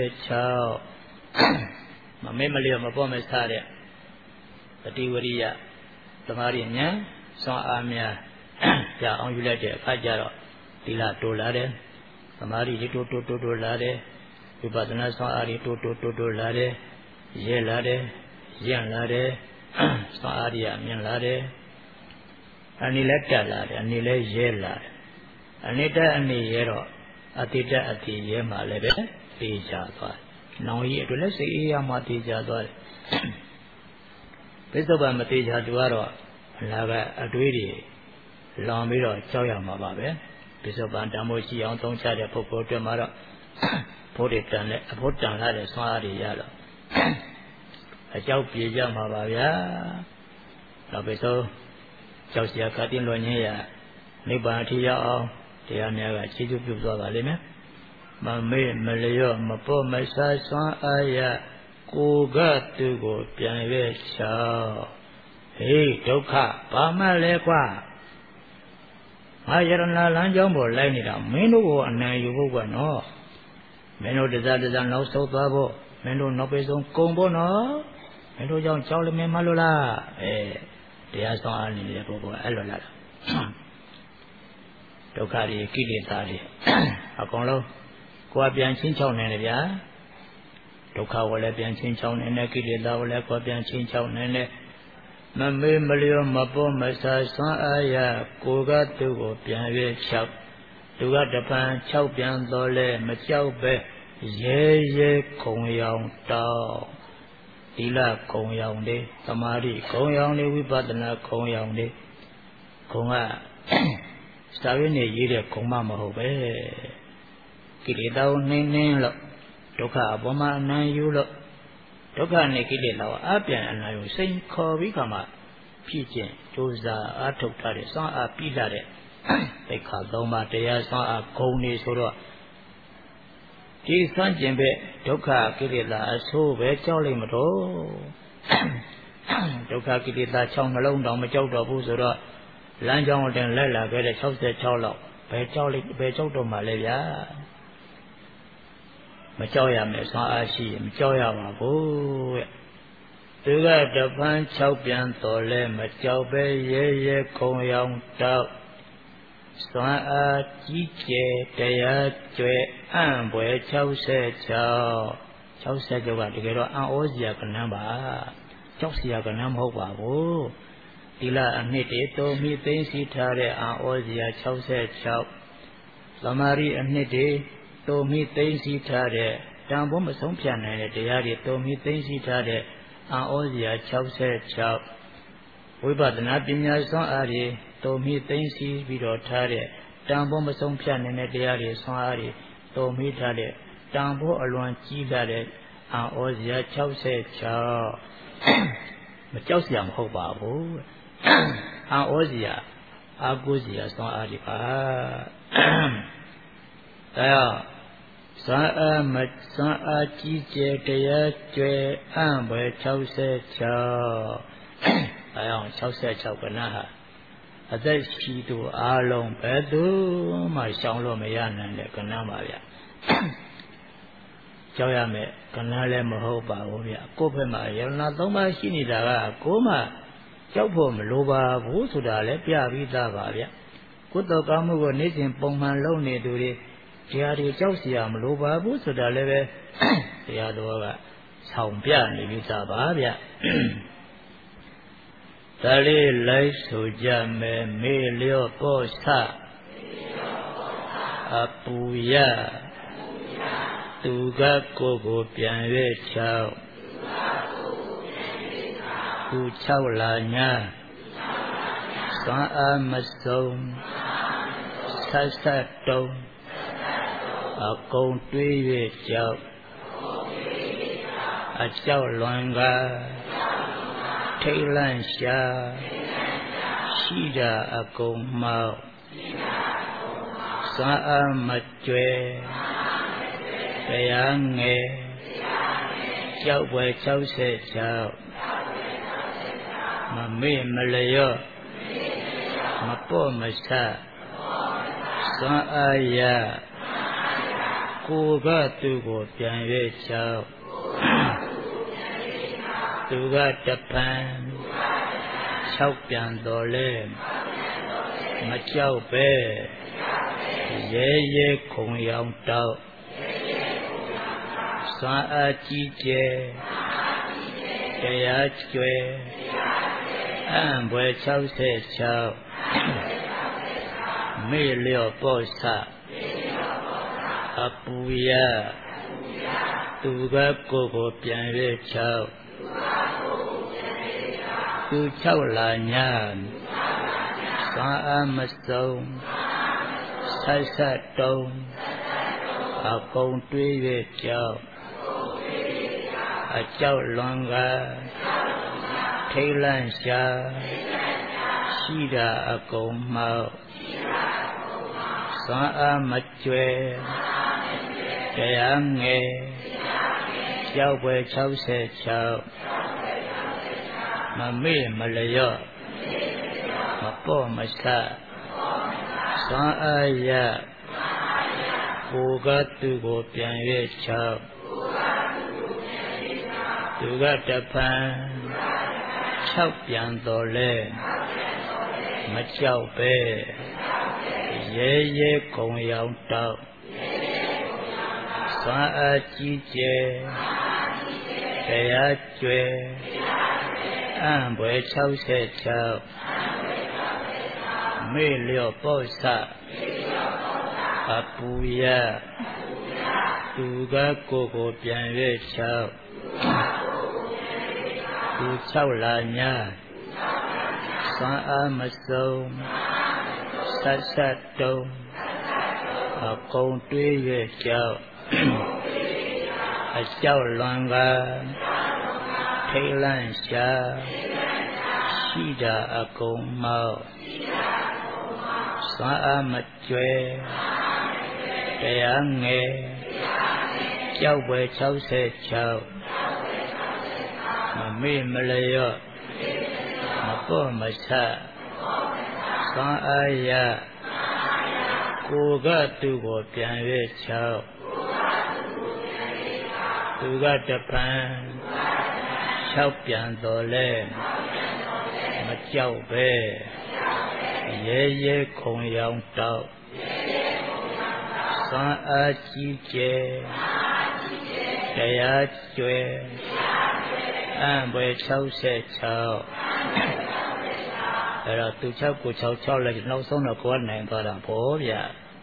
6မမေ့မလျော့မပေါ့မဆတဲ့တတိဝရိယသမာဓိဉာဏ်စွမ်းအားများကြာအောင်ယူလိုက်တဲ့အခါကျတော့သီလတိုးလာတယ်သမာဓိတိုးလာတယ်ဝိပဿနာစွမ်းအားတိုးလာတယ်ရဲလာတယ်ရင့်လာတယ်စွမ်းအားရမြင့်လာတယ်အနေလည်းတက်လာတယ်အနေလည်းရဲလာတယ်အနေတက်အနေရဲတော့အတိတက်အတိရဲမှလည်းပဲသိကြသွားတယ်။နောင်ကြီးအတွက်လည်းစိတ်အေးရမှသိကြသွားတယ်။ပိဿုပန်မသိကြသူကတော့အလားကအတွေးတွေလောင်ပြီးတော့ကြောက်ရမှာပါပဲ။ပိဿုပန်တန်မိုးရှိအောင်သုံးချတဲ့ပုဂ္ဂိုလ်အတွက်မှာတော့ဖို့တွေတန်တဲ့အဖို့တန်လာတဲ့ဆွမ်းအားတွေရတော့အကြောက်ပြေကြမှာပါဗျာ။နောက်ပိဿုကြောက်စရာခတိလွန်ခြင်းရနိဗ္ဗာန်အထိရောက်အောင်တရားများကခြေကျုပ်ပြုသွားပါလိမ့်မယ်မမေ့မလျော့မပေါ့မဆစွမ်းအားရကိုကသူ့ကိုပြန်၍ချောဟေးဒုက္ခဘာမှလဲကွာငါယရဏလမ်းကြောင်းပေါ်လိုက်နေတာမင်းတို့ကိုအနံယူဖို့ကနော်မင်းတို့တစားနောက်ဆုတ်သွားဖို့မင်းတို့နောက်ပိဆုံးကုံဖို့နော်မင်းတို့ကြောင့်ကြောက်လိမ့်မယ်မလို့လားတရားဆောင်အားနေတဲ့ပုဂ္ဂိုလ်အဲ့လိုလားဒုက္ခတွေကိလေသာတွေအကုန်လုံးကိုယ်ပြန်ချင်းချောင်းနေတယ်ဗျာဒုက္ခကိုလည်းပြန်ချင်းချောင်းနေတယ်ကိလေသာကိုလည်းကိုယ်ပြန်ချင်းချောင်းနေတယ်မမေ့မလျော့မပေါ့မဆစွမ်းအားရကိုယ်ကသူ့ကိုပြန်၍6သူကတပံ6ပြန်တော်လဲမကြောက်ပဲရဲခုံရောင်တောင်းသီလခုံရောင်လေးသမာဓိခုံရောင်လေးဝိပဿနာခုံရောင်လေးခုံကစာရင်းနဲ့ရေးတဲ့ခုံမဟုတ်ပဲကိလေသာကိုနှင်းလို့ဒုက္ခအပေါ်မှာအနံယူလို့ဒုက္ခနဲ့ကိလေသာကိုအပြန်အနံယူစိတ်ခေါ်ပြီးခါမှဖြစ်ခြင်းကြိုးစားအားထုတ်ထားတဲ့စွမ်းအားပြီးလာတဲ့သိက္ခာ၃ပါးတရားစွမ်းအားဂုဏ်တွေဆိုတော့ဒီစွန့်ကျင်ပဲဒုက္ခကိလေသာအဆိုးပဲကြောက်လိမ့်မတော့ဒုက္ခကိလေသာ6နှလုံးတောင်မကြောက်တော့ဘူးဆိုတော့လမ်းကြောင်းတင်လိုက်လာခဲ့တဲ့66လောက်ဘယ်ကြောက်တော့မှလဲဗျာမကြောက်ရမယ်ဆွမ်းအားရှိရင်မကြောက်ရပါဘူးတဲ့သူကတပန်း6ပြန်တော်လဲမကြောက်ပဲရဲခုံရောင်တောက်စွမ်းအားကြီးကျယ်တရားကျွဲအံ့ဘွယ်66ကတကယ်တော့အံ့ဩစရာကဏ္ဍပါကြောက်စရာကဏ္ဍမဟုတ်ပါဘူးသီလအနှစ်တွေတုံမိသိသိထားတဲ့အံ့ဩစရာ66သမာဓိအနှစ်တွေတုံမိသိသိထားတဲ့တန်ဖိုးမဆုံးဖြတ်နိုင်တဲ့တရားတွေတုံမိသိသိထားတဲ့အံ့ဩစရာ66ဝိပဿနာပညာစွမ်းအားတွေတုံမိသိသိပြီးတော့ထားတဲ့တန်ဖိုးမဆုံးဖြတ်နိုင်တဲ့တရားတွေစွမ်းအားတွေတုံမိထားတဲ့တန်ဖိုးအလွန်ကြီးလာတဲ့အံ့ဩစရာ66မကြောက်စရာမဟုတ်ပါဘူးအံ့ဩစရာအာကိုစရာစွမ်းအားတွေပါဒါကြောင့်စွမ်းအားကြီးကျယ်တရားကျွဲအံ့ဘွယ်66ဒါကြောင့်66ကဏ္ဍဟာအသက်ရှိသူအားလုံးဘယ်သူမှရှောင်လို့မရနိုင်တဲ့ကဏ္ဍပါဗျကြောက်ရမယ်ကဏ္ဍလည်းမဟုတ်ပါဘူးဗျကိုယ့်ဘက်မှာယရဏ3ပါးရှိနေတာကကိုယ်မှကြောက်ဖို့မလိုပါဘူးဆိုတာလည်းပြပြီးသားပါဗျကုသိုလ်ကောင်းမှုကိုနေ့စဉ်ပုံမှန်လုပ်နေသူတွေတရားတွေကြောက်စရာမလိုပါဘူးဆိုတာလည်းပဲတရားတော်ကဆောင်ပြနေပြီးသားပါဗျဒါလေးလိုက်ဆိုကြမယ်မေလျော့ပေါ်ဆအပူရသူကကိုပြန်၍သူ6လာညာစွမ်းအားမဆုံးဆက်တုံးအကုန်တွေး၍ကြောက်အကြောက်လွန်ကထိတ်လန့်ရှာရှိတာအကုန်မှောက်စွမ်းအားမကျွဲတရားငယ်ကြောက်ွယ်66မမေ့မလျော့မပေါ့မဆစွမ်းအားရကိုယ်ကသူ့ကိုပြန်၍ကြောက်သူကတပံ6ပြန်တော်လဲမကြောက်ပဲရဲရဲခုံရောင်တောက်စွမ်းအားကြီးကျယ်တရားကျွဲအံ့ဘွယ်66မေ့လျော့ပေါ့ဆအပူရသူကကိုယ်ကိုပြန်၍6သူ6လာညာစွမ်းအားမစုံဆက်တုံးအကုန်တွေး၍ကြောက်အကြောက်လွန်ကထိတ်လန့်ရှာရှိတာအကုန်မှောက်စွမ်းအားမကျွဲတရားငယ်ကြောက်ွယ်66မမေ့မလျော့မပေါ့မဆစွမ်းအားရကိုယ်ကသူ့ကိုပြန်၍6သူကတပံ6ပြန်တော်လဲမကြောက်ပဲရဲရဲခုံရောင်တောက်စွမ်းအားကြီးကျယ်တရားကျွဲအံ့ဘွယ်66မေ့လျော့ပေါ့ဆအပူရသူကကိုယ်ကိုပြန်၍6သူ6လာညာစွမ်းအားမစုံဆက်တုံးအကုန်တွေး၍ကြောက်အကြောက်လွန်ကထိတ်လန့်ရှာရှိတာအကုန်မှောက်စွမ်းအားမကျွဲတရားငယ်ကြောက်ွယ်66မမေ့မလျော့မပေါ့မဆစွမ်းအားရကိုယ်ကသူ့ကိုပြန်၍6သူကတပံ6ပြန်တော်လဲမကြောက်ပဲရဲရဲခုံရောင်တောက်စွမ်းအားကြီးကျယ်တရားကျွဲအံ့ဘွယ်66အဲ့တော့သူ6ကို66လိုက်နောက်ဆုံးတော့ကိုယ်နိုင်သွားတာပေါ့ဗျာ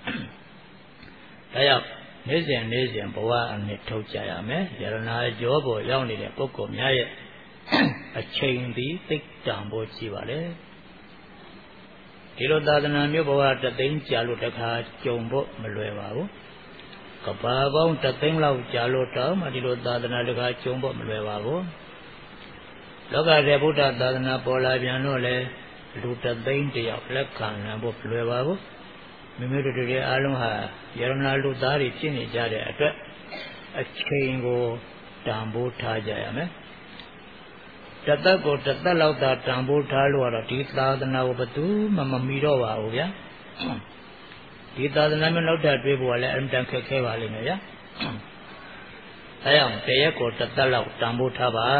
ဒါကြောင့်နေ့စဉ်ဘဝအနှစ်ထုတ်ကြရမယ်ယရနာကြောပေါ်ရောက်နေတဲ့ပုဂ္ဂိုလ်များရဲ့အချိန်သည်သိတံဖို့ရှိပါလေဒီလိုသာသနာမျိုးဘဝတသိန်းကြာလို့တခါကြုံဖို့မလွယ်ပါဘူးကဘာပေါင်းတသိန်းလောက်ကြာလို့တောင်းမှဒီလိုသာသနာတခါကြုံဖို့မလွယ်ပါဘူးလောကရဲ့ဗုဒ္ဓသာသနာပေါ်လာပြန်တော့လေလူတသိန်းတယောက်လက်ခံနိုင်ဖို့မလွယ်ပါဘူးမိမိတို့တွေအားလုံးဟာယရနာလူသားတွေဖြစ်နေကြတဲ့အတွက်အချိန်ကိုတန်ဖိုးထားကြရမယ်တသက်ကိုတသက်လောက်သာတန်ဖိုးထားလို့ကတော့ဒီသာသနာကိုဘယ်သူမှမမီတော့ပါဘူးဗျာဒီသာသနာမျိုးနောက်ထပ်တွေးဖို့ကလည်းအမှန်တန်ခက်ခဲပါလိမ့်မယ်ဗျာအဲကြောင့်တရက်ကိုတသက်လောက်တန်ဖိုးထားပါ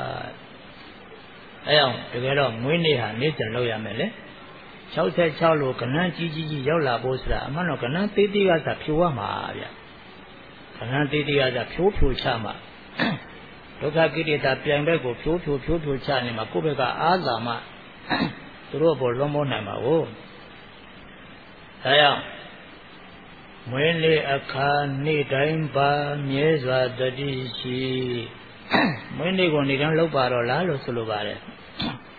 အဲကြောင့်တကယ်တော့မွေးနေ့ဟာနေ့စဉ်လုပ်ရမယ်လေ66လို့ကဏ္ဍကြီးရောက်လာဖို့ဆိုတာအမှန်တော့ကဏ္ဍသေးသေးကသာဖြိုရမှာဗျကဏ္ဍသေးသေးကသာဖြိုးချမှာဒုက္ခကိလေသာပြန်ဘက်ကိုဖြိုးချနေမှာကိုယ့်ဘက်ကအာသာမှသူတို့ဘောလွန်မောနိုင်ပါဘူးဒါကြောင့်မွေးနေ့အခါနေ့တိုင်းပါမြဲစွာတတိရှိမွေးနေ့ကိုနေ့တိုင်းလုပ်ပါတော့လားလို့ဆိုလိုပါတယ်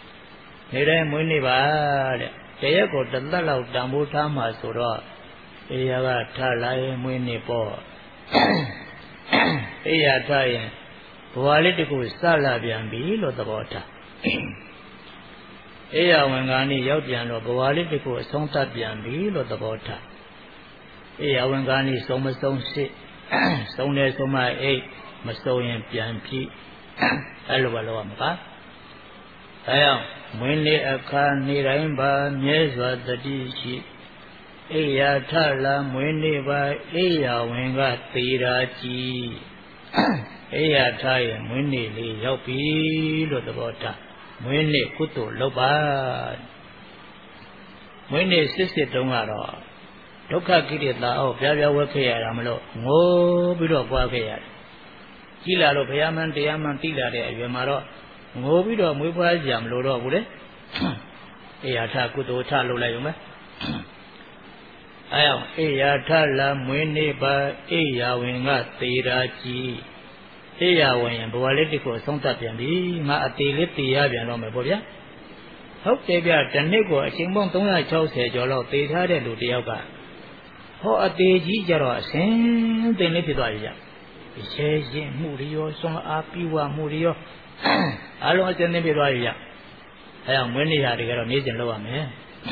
နေ့တိုင်းမွေးနေ့ပါတဲ့တရက်ကိုတသက်လောက်တန်ဖိုးထားမှာဆိုတော့တအေယာကထလာရင်မွေးနေပေါ့အေယာထရင်ဘဝလေးတခုစလာပြန်ပြီလို့သဘောထားအေယာဝင်ကနေရောက်ပြန်တော့ဘဝလေးတခုအဆုံးသတ်ပြန်ပြီလို့သဘောထားအေယာဝင်ကနေဆုံးမဆုံးစစ်ဆုံးတယ်ဆုံးမအိတ်မဆုံးရင်ပြန်ပြီအဲ့လိုပဲလုပ်ရမှာပါဒါကြောင့်မွေးနေ့အခါနေ့တိုင်းပါမြဲစွာတတိရှိအေယာထလာမွေးနေ့ပါအေယာဝင်ကသေရာကြီးအေယာထရဲ့မွေးနေ့လေးရောက်ပြီလို့သဘောထားမွေးနေ့ကုသိုလ်လုပ်ပါမွေးနေ့စစ်တုံးကတော့ဒုက္ခကိလေသာအောက်ပြားပြားဝက်ခဲ့ရတာမလို့ငိုပြီးတော့ပွားခဲ့ရတယ်ကြီးလာလို့ဘုရားမန်းတရားမန်းတိလာတဲ့အရွယ်မှာတော့ငိုပြီးတော့မွေးဖွားကြမလို့တော့ဘူးလေအေယာထကုသိုလ်ထလုပ်လိုက်ရုံပဲအဲအောင်အေယာထလာမွေးနေ့ပါအေယာဝင်ကသေရာကြီးအေယာဝင်ရင်ဘဝလေးတစ်ခုဆုံးသတ်ပြန်ပြီငါအသေးလေးသေရပြန်တော့မယ်ပေါ့ဗျာဟုတ်တယ်ဗျတနေ့ကိုအချိန်ပေါင်း360ကျော်လောက်သေထားတဲ့လူတယောက်ကဟောအသေးကြီးကြတော့အစင်းသိနေဖြစ်သွားပြီဗျရှဲရင်မှုတွေရောစွမ်းအားပြီးဝမှုတွေရောအလုံးအစင်းသိဖြစ်သွားပြီဗျအဲအောင်မွေးနေ့ဟာတကယ်တော့နေ့စဉ်လုပ်ရမယ်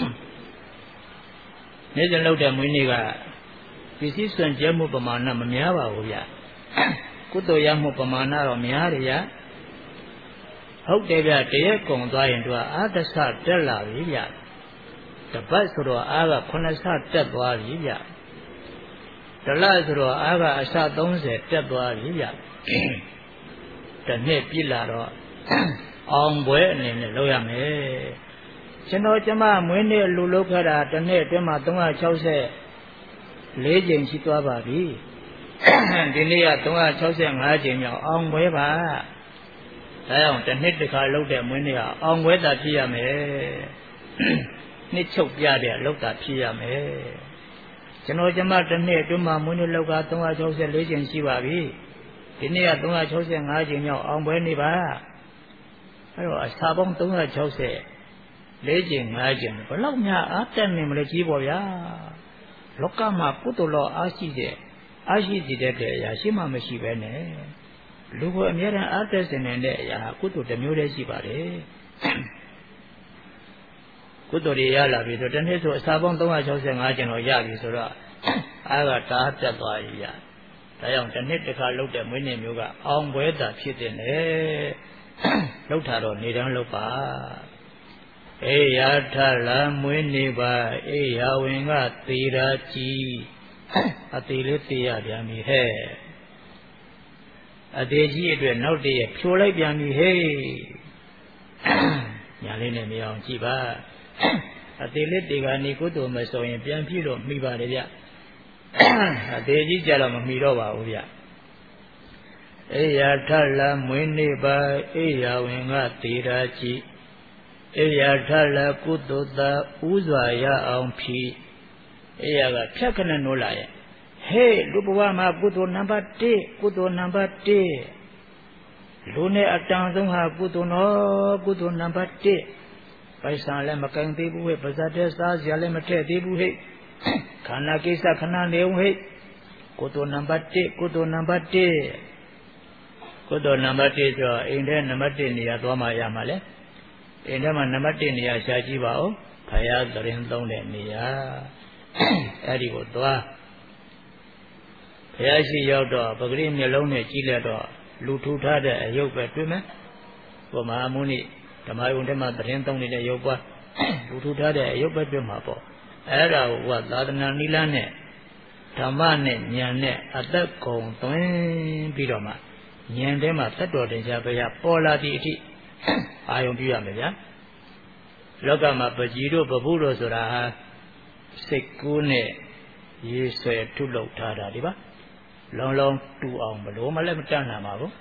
နေ့စဉ်လုပ်တဲ့မွေးနေ့ကပစ္စည်းစွန့်ကြဲမှုပမာဏမများပါဘူးဗျကုသိုလ်ရမှုပမာဏတော့များတယ်ဗျဟုတ်တယ်ဗျတရက်ကုံသွားရင်သူကအာသဆတက်လာပြီဗျတပတ်ဆိုတော့အားက9ဆတက်သွားပြီဗျတလဆိုတော့အားကအဆ30တက်သွားပြီဗျတစ်နှစ်ပြည့်လာတော့အောင်ပွဲအနေနဲ့လုပ်ရမယ်ကျွန်တော်ကျမမွေးနေ့လူလုပ်ခဲ့တာတစ်နှစ်အတွင်းမှာ364ကြိမ်ရှိသွားပါပြီဒီနေ့က365ကြိမ်မြောက်အောင်ပွဲပါဒါကြောင့်တစ်နှစ်တစ်ခါလုပ်တဲ့မွေးနေ့ကအောင်ပွဲတာဖြစ်ရမယ်နှစ်ချုပ်ပြတဲ့လောက်တာဖြစ်ရမယ်ကျွန်တော်ကျမတစ်နှစ်အတွင်းမှာမွေးနေ့လောက်က364ကြိမ်ရှိပါပြီဒီနေ့က365ကြိမ်မြောက်အောင်ပွဲနေ့ပါအဲ့တော့အစာပေါင်း364ကြိမ်5ကြိမ်ဘယ်လောက်များအားတက်နေမလဲကြီးပေါ့ဗျာလောကမှာကုသိုလ်တော်အားရှိတဲ့အရာရှိမှမရှိပဲနဲ့လူကိုအများအားတက်စင်နေတဲ့အရာကုသိုလ်တစ်မျိုးတည်းရှိပါတယ်ကုသိုလ်တွေရလာပြီဆိုတနေ့ဆိုအစာပေါင်း365ကျင်တော့ရပြီဆိုတော့အားကတားတက်သွားပြီဗျာဒါကြောင့်တစ်နှစ်တစ်ခါလုပ်တဲ့မွေးနေ့မျိုးကအောင်ပွဲတာဖြစ်တဲ့လေလုပ်တာတော့နေတိုင်းလုပ်ပါအေယာထလာမွေးနေ့ပါအေယာဝင်ကသေရာကြီးအသေးလေးသေရပြန်ပြီဟဲ့အသေးကြီးအတွက်နောက်တည့်ရဖြိုလိုက်ပြန်ပြီဟဲ့ညာလေးနဲ့မရအောင်ကြည့်ပါအသေးလေးတေကနေကုသိုလ်မဆုံးရင်ပြန်ပြည့်လို့မိပါတယ်ဗျအသေးကြီးကြတော့မမိတော့ပါဘူးဗျအေယာထလာမွေးနေ့ပါအေယာဝင်ကသေရာကြီးအေယာထလာကုသိုလ်သာဥစွာရအောင်ဖြီးအေယာကဖြတ်ခနဲ့နိုးလာရဲ့ဟေးလူဘဝမှာကုသိုလ်နံပါတ်1ကုသိုလ်နံပါတ်1လူနဲ့အတန်ဆုံးဟာကုသိုလ်နော်ကုသိုလ်နံပါတ်1ပိုက်ဆံလည်းမကင်သေးဘူးဟဲ့ပါဇတ်တဲ့စားစရာလည်းမထည့်သေးဘူးဟဲ့ခန္ဓာကိစ္စခဏနေဦးဟဲ့ကုသိုလ်နံပါတ်1ကုသိုလ်နံပါတ်1ကုသိုလ်နံပါတ်1ဆိုတော့အိမ်ထဲနံပါတ်1နေရာသွားမှရမှာလေအိမ်ထဲမှာနံပါတ်1နေရာရှာကြည့်ပါဦးဖယားသတင်းသုံးတဲ့နေရာအဲ့ဒီကိုသွားဘုရားရှိရောက်တော့ပဂရိမျက်လုံးနဲ့ကြည့်လိုက်တော့လူထူထားတဲ့အယုတ်ပဲတွေ့မယ်။ဘုမဟာမုနိဓမ္မယုံထဲမှာသတင်းသုံးနေတဲ့ရုပ်ပွားလူထူထားတဲ့အယုတ်ပဲတွေ့မှာပေါ့။အဲ့ဒါကိုသာသနာနိလန်းနဲ့ဓမ္မနဲ့ဉာဏ်နဲ့အသက်ကုန်သွင်းပြီးတော့မှဉာဏ်ထဲမှာသတ္တော်တင်ရှားဘုရားပေါ်လာသည့်အထိအာယုံပြုရမယ်ဗျာ။လောကမှာပကြီးတို့ပပုတို့ဆိုတာဟာစိတ်ကူးနဲ့ရေဆွဲထုလုပ်ထားတာဒီပါလုံးလုံးတူအောင်ဘလို့မှလည်းမတတ်နိုင်ပါဘူး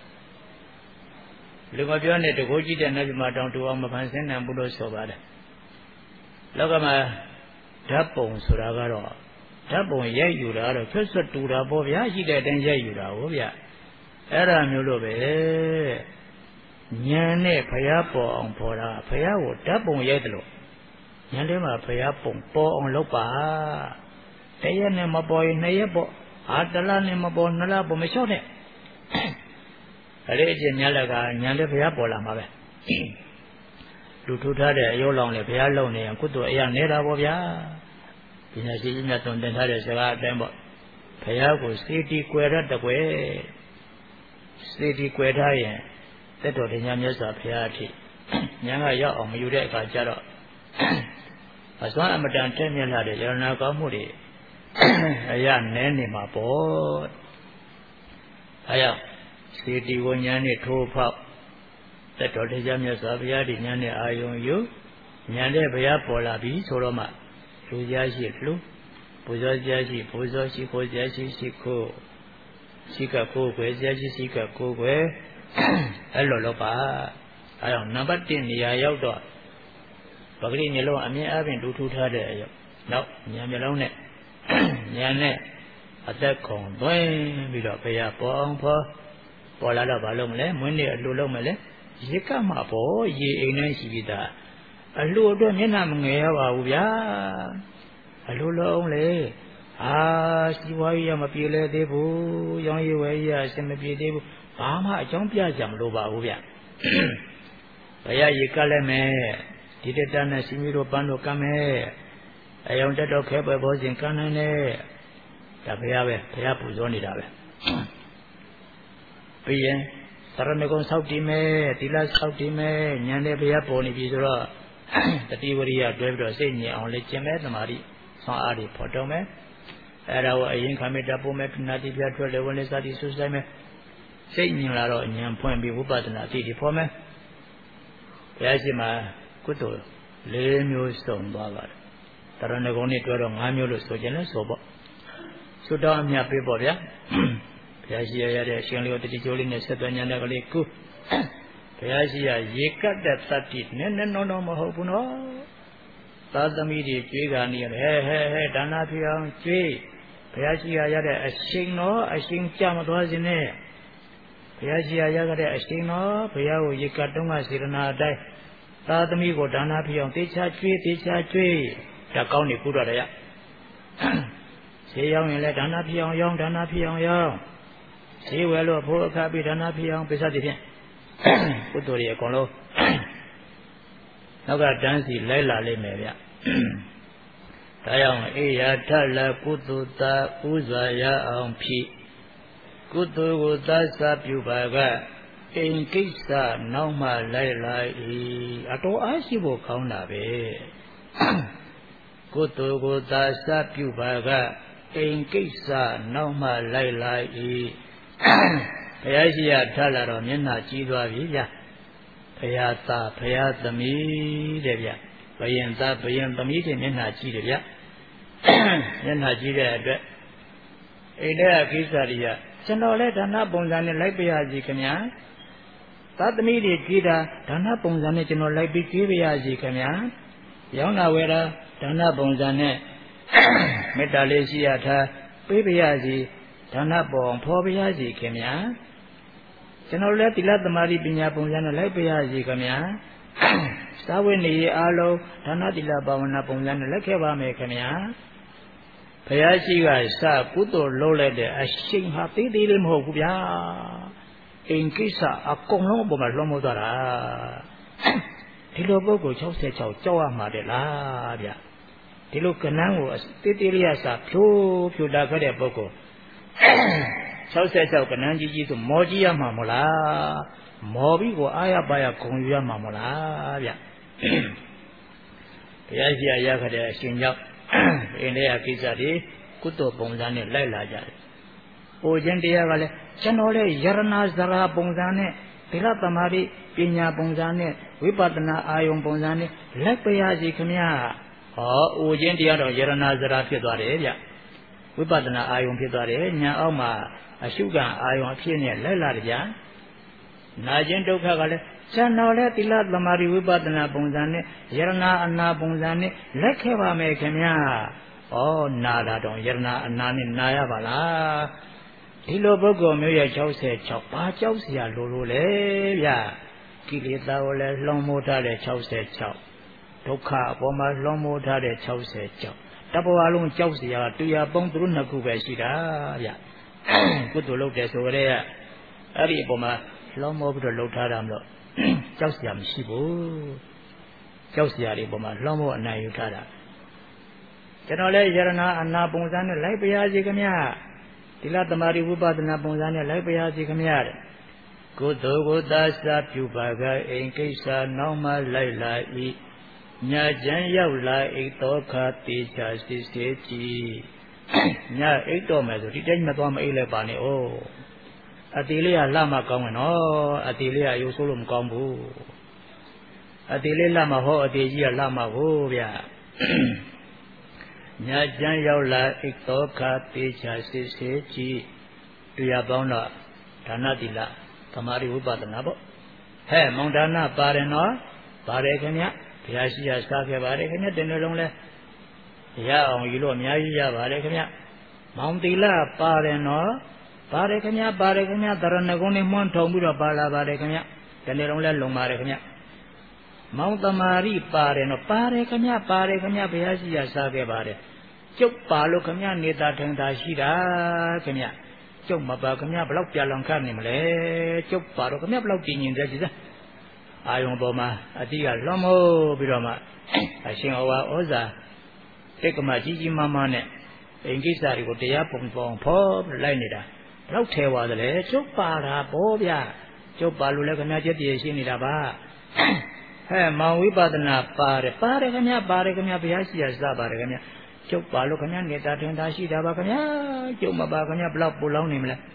လူမပြောနဲ့တကိုးကြည့်တဲ့နတ်ပြမတောင်တူအောင်မဖန်ဆင်းနိုင်ဘူးလို့ဆိုပါတယ်လောကမှာဓာတ်ပုံဆိုတာကတော့ဓာတ်ပုံရိုက်ယူတာတော့ဆွတ်ဆွတ်တူတာပေါ့ဗျာရှိတဲ့အတိုင်းရိုက်ယူတာဟုတ်ဗျအဲ့ဒါမျိုးလို့ပဲဉာဏ်နဲ့ဘုရားပေါ်အောင်ပေါ်တာဘုရားကိုဓာတ်ပုံရိုက်တယ်လို့ဉာဏ်ထဲမှာဘုရားပုံပေါ်အောင်လုပ်ပါရက်နဲ့မပေါ်ရင်2ရက်ပေါ့တလနဲ့မပေါ်2လပေါ်မလျှော့နဲ့အဲ့ဒီအကျင့်များလည်းကညာလည်းဘုရားပေါ်လာမှာပဲလူထူထားတဲ့အယောလောင်လည်းဘုရားလုံနေရင်ကုသိုလ်အရာနေတာပေါ့ဗျာပညာရှိကြီးများသွန်သင်ထားတဲ့စကားအတိုင်းပေါ့ဘုရားကိုစေတီကွယ်ရတကွယ်စေတီကွယ်ထားရင်တက်တော်တရားမြတ်စွာဘုရားအထိညာကရောက်အောင်မယူတဲ့အခါကျတော့အစွမ်းအမတန်တက်မြတ်လာတဲ့ယရဏကောင်းမှုတွေအရာနဲနေမှာပေါ့အဲကြောင့်စေတီကိုညာနဲ့ထိုးဖောက်တက်တော်တရားမြတ်စွာဘုရားဒီညာနဲ့အာယုံယူညာနဲ့ဘုရားပေါ်လာပြီဆိုတော့မှလူကြားရှိလူပူဇော်ကြားရှိပူဇော်ရှိကိုကြားရှိရှိကိုရှိကကိုယ်ွယ်ကြားရှိရှိကကိုယ်ွယ်အဲ့လိုတော့ပါအဲကြောင့်နံပါတ်1နေရာရောက်တော့ပဂရိမျိုးလုံးအမြင်အပြင်ဒုထူထားတဲ့အရောက်နောက်ညာမျိုးလုံးနဲ့ညာနဲ့အသက်ခုံသွင်းပြီးတော့ဘုရားပေါ်အောင်ပေါ်လာတော့ဘာလုပ်မလဲမွေးနေ့အလှလုပ်မလဲရေကမှာပေါ့ရေအိမ်နဲ့ရှိပြီးသားအလှအတွက်မျက်နှာမငယ်ရပါဘူးဗျာအလှလုံးလေစီးပွားရေးရမပြေလဲသေးဘူးရောင်းရည်ဝယ်ရအဆင်မပြေသေးဘူးဘာမှအကြောင်းပြကြမလို့ပါဘူးဗျဘုရားရေကလည်းမယ်ဒီတတနဲ့စီမီတို့ပန်းတို့ကမ်းမယ်အယုံတက်တော့ခဲပွဲဘောစဉ်ကမ်းနိုင်တယ်ဒါဘုရားပဲဘုရားပူဇော်နေတာပဲပြီးရင်သရဏဂုံဆောက်တည်မယ်သီလဆောက်တည်မယ်ဉာဏ်နဲ့ဘုရားပေါ်နေပြီဆိုတော့တတိဝရိယတွဲပြီးတော့စိတ်ညစ်အောင်လေ့ကျင့်မယ်သမာဓိဆွမ်းအားတွေဖော်ထုတ်မယ်အဲ့ဒါကိုအရင်ခမေတ္တပို့မယ်ပဏာတိပြထွက်လေဝင်လေစသည်ဆုဆိုင်မယ်စိတ်ညင်လာတော့ဉာဏ်ဖွင့်ပြီးဝိပဿနာအတိတွေဖော်မယ်ဘုရားရှိခိုးကုသိုလ်4မျိုးစုံသွားပါတယ်တရဏဂုံနဲ့တွဲတော့5မျိုးလို့ဆိုကြလဲဆိုပေါ့ဆုတောင်းအမြတ်ပေးပေါ့ဗျာဘုရားရှိရတဲ့အရှင်လေးကိုတတိကျိုးလေးနဲ့ဆက်သွယ်ဉာဏ်တဲ့ကလေးကုဘုရားရှိရရေကတ်တဲ့သတ္တိနဲ့နော်မဟုတ်ဘူးနော်သာသမီတွေကြွေးကနေဟဲဒါနာဖြစ်အောင်ကြွေးဘုရားရှိရတဲ့အရှင်တော်အရှင်ကြမသွားခြင်းနဲ့ဘုရားရှိရတဲ့အရှင်တော်ဘုရားကိုရေကတ်တုံးကစေရနာအတိုင်းသာသမီကိုဒါနာဖြစ်အောင်တေချာကြွေးဒါကောင်းနေကုတော့တယ်ရဈေးရောက်ရင်လည်းဒါနာဖြစ်အောင်ရောင်းဒါနာဖြစ်အောင်ရောင်းဈေးဝယ်လို့ဖိုးအခါပြီးဒါနာဖြစ်အောင်ပိဿတိဖြင့်ကုသိုလ်တွေအကုန်လုံးနောက်ကတန်းစီလိုက်လာလိမ့်မယ်ဗျဒါကြောင့်အေယာထလကုသိုလ်သာဥစွာရအောင်ဖြစ်ကုသိုလ်ကိုသတ်စာပြုပါကအိမ်ကိစ္စနောက်မှလိုက်လိုက်အတော်အားရှိဖို့ကောင်းတာပဲကုသိုလ်ကိုသတ်စာပြုပါကအိမ်ကိစ္စနောက်မှလိုက်လိုက်ဘုရားရှိရထလာတော့မျက်နှာကြီးသွားပြီဗျဘုရားသားဘုရားသမီးတဲ့ဗျဘယင်သားဘယင်သမီးတွေမျက်နှာကြီးတယ်ဗျမျက်နှာကြီးတဲ့အတွက်အိမ်တဲ့ကိစ္စတွေကကျွန်တော်လည်းဒါနပုံစံနဲ့လိုက်ပြရစီခင်ဗျာသာသမီတွေကြီးတာဒါနပုံစံနဲ့ကျွန်တော်လိုက်ပြီးကြီးပြရစီခင်ဗျာရောင်းတာဝယ်တာဒါနပုံစံနဲ့မေတ္တာလေးရှိရထားပေးပြရစီဒါနပေါ်ဖော်ပြရစီခင်ဗျာကျွန်တော်လည်းသီလသမာဓိပညာပုံစံနဲ့လိုက်ပြရစီခင်ဗျာသာဝိနည်းအားလုံးဒါနသီလဘာဝနာပုံစံနဲ့လိုက်ခဲ့ပါမယ်ခင်ဗျာဘုရားရှိခိုးစကုသိုလ်လုပ်လိုက်တဲ့အရှိန်ဟာသေးသေးလေးမဟုတ်ဘူးဗျာအိမ်ကိစ္စအကုန်လုံးအပေါ်မှာလွှမ်းမိုးသွားတာဒီလိုပုဂ္ဂိုလ်66ကြောက်ရမှာတဲ့လားဗျဒီလိုကဏ္ဍကိုတေးသေးလေးရစာဖြိုးလာခဲ့တဲ့ပုဂ္ဂိုလ်66ကဏ္ဍကြီးဆိုမောကြီးရမှာမလားမောပြီးကိုအာရပါရဂုံယူရမှာမလားဗျဘုရားရှိရခဲ့တဲ့အရှင်ကြောင့်အိန္ဒိယကိစ္စတွေကုသိုလ်ပုံစံနဲ့လိုက်လာကြတယ်။ဟိုခြင်းတရားကလည်းကျွန်တော်လည်းယရဏဇရာပုံစံနဲ့သီလသမာဓိပညာပုံစံနဲ့ဝိပဿနာအာယုံပုံစံနဲ့လက်ပြရစီခမညာ။ဟောဟိုခြင်းတရားတော့ယရဏဇရာဖြစ်သွားတယ်ဗျ။ဝိပဿနာအာယုံဖြစ်သွားတယ်ညာအောက်မှာအရှုခံအာယုံအဖြစ်နဲ့လိုက်လာတယ်ဗျ။နာခြင်းဒုက္ခကလည်းကျွန်တော်လည်းသီလသမာဓိဝိပဿနာပုံစံနဲ့ယရဏအနာပုံစံနဲ့လက်ခဲ့ပါမယ်ခင်ဗျာ။ဩနာတာတော့ယရဏအနာနဲ့နာရပါလား။ဒီလိုပုဂ္ဂိုလ်မျိုးရဲ့66ဘာကြောက်เสียလို့လဲဗျာ။ကိလေသာကိုလည်းလွန်မိုးထားတဲ့66ဒုက္ခအပေါ်မှာလွန်မိုးထားတဲ့66 တဘောအလုံးကြောက်စရာတရားပေါင်းသူတို့နှစ်ခုပဲရှိတာဗျကုသိုလ်လုပ်တယ်ဆိုကြတဲ့အဲ့ဒီအပေါ်မှာလောမောပြီးတော့လှုပ်ထားတာမလို့ကြောက်စရာမရှိဘူးကြောက်စရာတွေပေါ်မှာလောမောအနိုင်ယူထားတာကျွန်တော်လည်းယရဏအနာပုံစံနဲ့လိုက်ပါရစေခင်ဗျာသီလသမารိဝိပဿနာပုံစံနဲ့လိုက်ပါရစေခင်ဗျာတဲ့ကုသိုလ်ကိုသာစာပြုပါကအိမ်ကိစ္စနောက်မှလိုက်လာ၏ညာချမ်းရောက်လာအိတ်တော်ခါတေချာစစ်စေကြည်ညာအိတ်တော်မယ်ဆိုဒီတိုင်းမသွားမအိတ်လဲပါနဲ့ဩအတီလေးကလှမကောင်းဝင်နော်အတီလေးကရုပ်ဆိုးလို့မကောင်းဘူးအတီလေးလှမဟောအတီကြီးကလှမဟုတ်ဗျညာချမ်းရောက်လာအိတ်တော်ခါတေချာစစ်စေကြည်တရားပေါင်းတော့ဒါနတိလသမာဓိဝိပဿနာပေါ့ဟဲ့မောင်ဒါနပါတယ်နော်ပါတယ်ခင်ဗျဘုရားရှိခိုးစားခဲ့ပါတယ်ခင်ဗျတနေ့လုံးလဲရအောင်ယူလို့အများကြီးရပါတယ်ခင်ဗျမောင်သီလပါတယ်နော်ပါတယ်ခင်ဗျပါတယ်ခင်ဗျတရဏဂုံနဲ့မှွန်းထုံပြီးတော့ပါလာပါတယ်ခင်ဗျတနေ့လုံးလဲလုံပါတယ်ခင်ဗျမောင်သမာရိပါတယ်နော်ပါတယ်ခင်ဗျပါတယ်ခင်ဗျဘုရားရှိခိုးစားခဲ့ပါတယ်ကျုပ်ပါလို့ခင်ဗျနေတာထင်တာရှိတာခင်ဗျကျုပ်မပါခင်ဗျဘလောက်ပြလောင်ခတ်နေမလဲကျုပ်ပါတော့ခင်ဗျဘလောက်တည်ငြိမ်ကြစီစအာယုံပေါ်မှာအတိကလွန်မိုးပြီးတော့မှအရှင်ဩဝါဩဇာဧကမကြီးကြီးမားမားနဲ့အိမ်ကိစ္စတွေကိုတရားပုံဖော်ပြီးလိုက်နေတာဘလောက်ထဲသွားသလဲကျုပ်ပါတာပေါ့ဗျကျုပ်ပါလို့လည်းခင်ဗျချက်တည်းရှိနေတာပါဟဲ့မောင်ဝိပဿနာပါတယ်ပါတယ်ခင်ဗျပါတယ်ခင်ဗျဘုရားရှိခိုးစားပါတယ်ခင်ဗျကျုပ်ပါလို့ခင်ဗျနေတာထင်တာရှိတာပါခင်ဗျကျုပ်မပါခင်ဗျဘလောက်ပူလောင်းနေမလဲ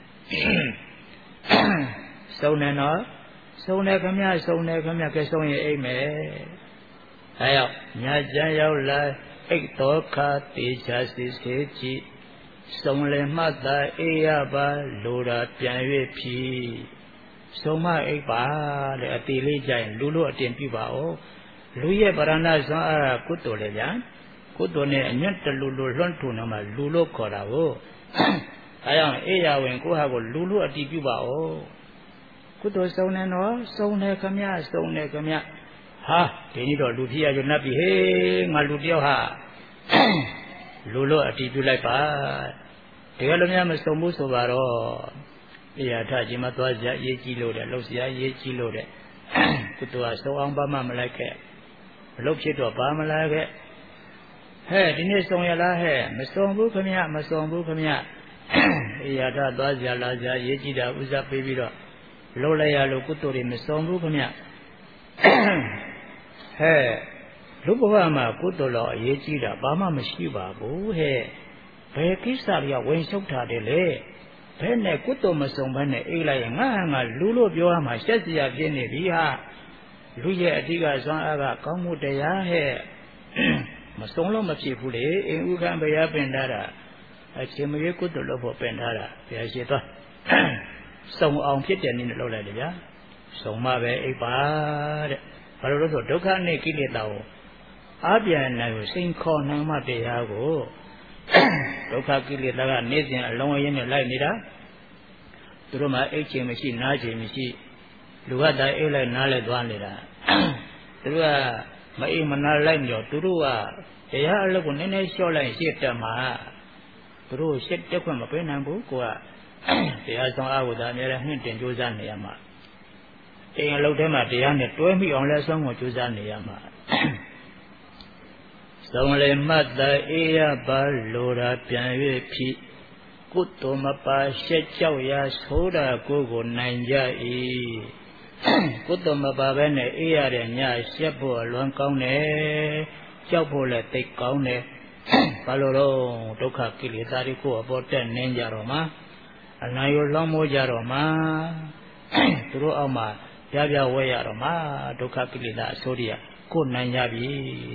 စုံနေနော်စုံတယ်ခင်ဗျစုံတယ်ခင်ဗျကဲစုံရင်အိမ်မယ်အဲရောက်ညာချမ်းရောက်လာအိတ်တော်ခါတေချာစစ်စေကြည့်စုံလေမှတ်သာအေးရပါလိုတာပြန်၍ဖြီးစုံမအိတ်ပါတဲ့အတီလေးကြိုင်လူလို့အတင်ပြပါဦးလူရဲ့ဗရဏဇွန်အားကုသိုလ်လေဗျာကုသိုလ်နဲ့အညွတ်တလူလူလွှမ်းထူနေမှာလူလို့ခေါ်တာကိုအဲကြောင့်အေးရဝင်ကိုဟာကိုလူလို့အတီပြပါဦးကုသိုလ်စုံနေနော်စုံနေခမစုံနေခမဟာဒီနေ့တော့လူဖြစ်ရကြနတ်ပြီဟေးငါလူတယောက်ဟာလူလို့အတီးပြုလိုက်ပါတကယ်လို့များမစုံဘူးဆိုပါတော့အရာထကြီးမသွားစရာရေးကြည့်လို့တဲ့လှုပ်စရာရေးကြည့်လို့တဲ့ကုသိုလ်ကစုံအောင်ပါမမလိုက်ခဲ့မလုပ်ဖြစ်တော့ပါမလားခဲ့ဟဲ့ဒီနေ့စုံရလားဟဲ့မစုံဘူးခမမစုံဘူးခမအရာထသွားစရာလာစရာရေးကြည့်တာဥစားပေးပြီးတော့လုံးလိုက်ရလို့ကုသိုလ်တွေမစုံဘူးခင်ဗျဟဲ့လူဘဝမှာကုသိုလ်တော်အရေးကြီးတာဘာမှမရှိပါဘူးဟဲ့ဘယ်ကိစ္စတွေကဝင်ရှုပ်တာတယ်လေဘယ်နဲ့ကုသိုလ်မစုံဘဲနဲ့အိတ်လိုက်ရင်ငါလူလို့ပြောရမှာရှက်စရာဖြစ်နေပြီဟာလူရဲ့အဓိကဇွမ်းအားကကောင်းမှုတရားဟဲ့မစုံလို့မဖြစ်ဘူးလေအိမ်ဥခံဘုရားပင်ထားတာအချိန်မရွေးကုသိုလ်လုပ်ဖို့ပင်ထားတာဘုရားရှိသွားစုံအောင်ဖြစ်တဲ့နည်းနဲ့လုပ်လိုက်တယ်ဗျာစုံမပဲအိပ်ပါတဲ့ဘာလို့လဲဆိုဒုက္ခနဲ့ကိလေသာကိုအပြန်နိုင်ကိုစိန်ခေါ်နိုင်မှတရားကိုဒုက္ခကိလေသာကနေ့စဉ်အလုံးအရင်းနဲ့လိုက်နေတာသူတို့မှအိတ်ချိန်မရှိနားချိန်မရှိလူကတိုင်အိတ်လိုက်နားလိုက်သွားနေတာသူတို့ကမအိမ်မနာလိုက်ညောသူတို့ကတရားအလုပ်ကိုနည်းနည်းလျှော့လိုက်ရှစ်တက်မှာသူတို့ရှစ်တက်ခွင့်မပေးနိုင်ဘူးကိုကတရားဆောင်အားကိုဒါအများနဲ့နှင့်တင်ကြိုးစားနေရမှာအိမ်အလုပ်ထဲမှာတရားနဲ့တွဲမိအောင်လဲဆုံးကိုကြိုးစားနေရမှာစုံလေမှတ်သာအေးရပါလိုတာပြန်၍ဖြစ်ကုသိုလ်မပါရှက်ကြောက်ရာဆိုတာကိုနိုင်ကြ၏ကုသိုလ်မပါဘဲနဲ့အေးရတဲ့ညရှက်ဖို့လွန်ကောင်းတယ်ကြောက်ဖို့လည်းသိကောင်းတယ်ဘာလို့တော့ဒုက္ခကိလေသာတွေကိုအပေါ်တက်နေကြတော့မှာအနာရောလောင်းမိုးကြတော့မှာသူတို့အောက်မှာပြပြဝဲရတော့မှာဒုက္ခကိလေသာအဆိုးတွေကကိုနိုင်ကြပြီ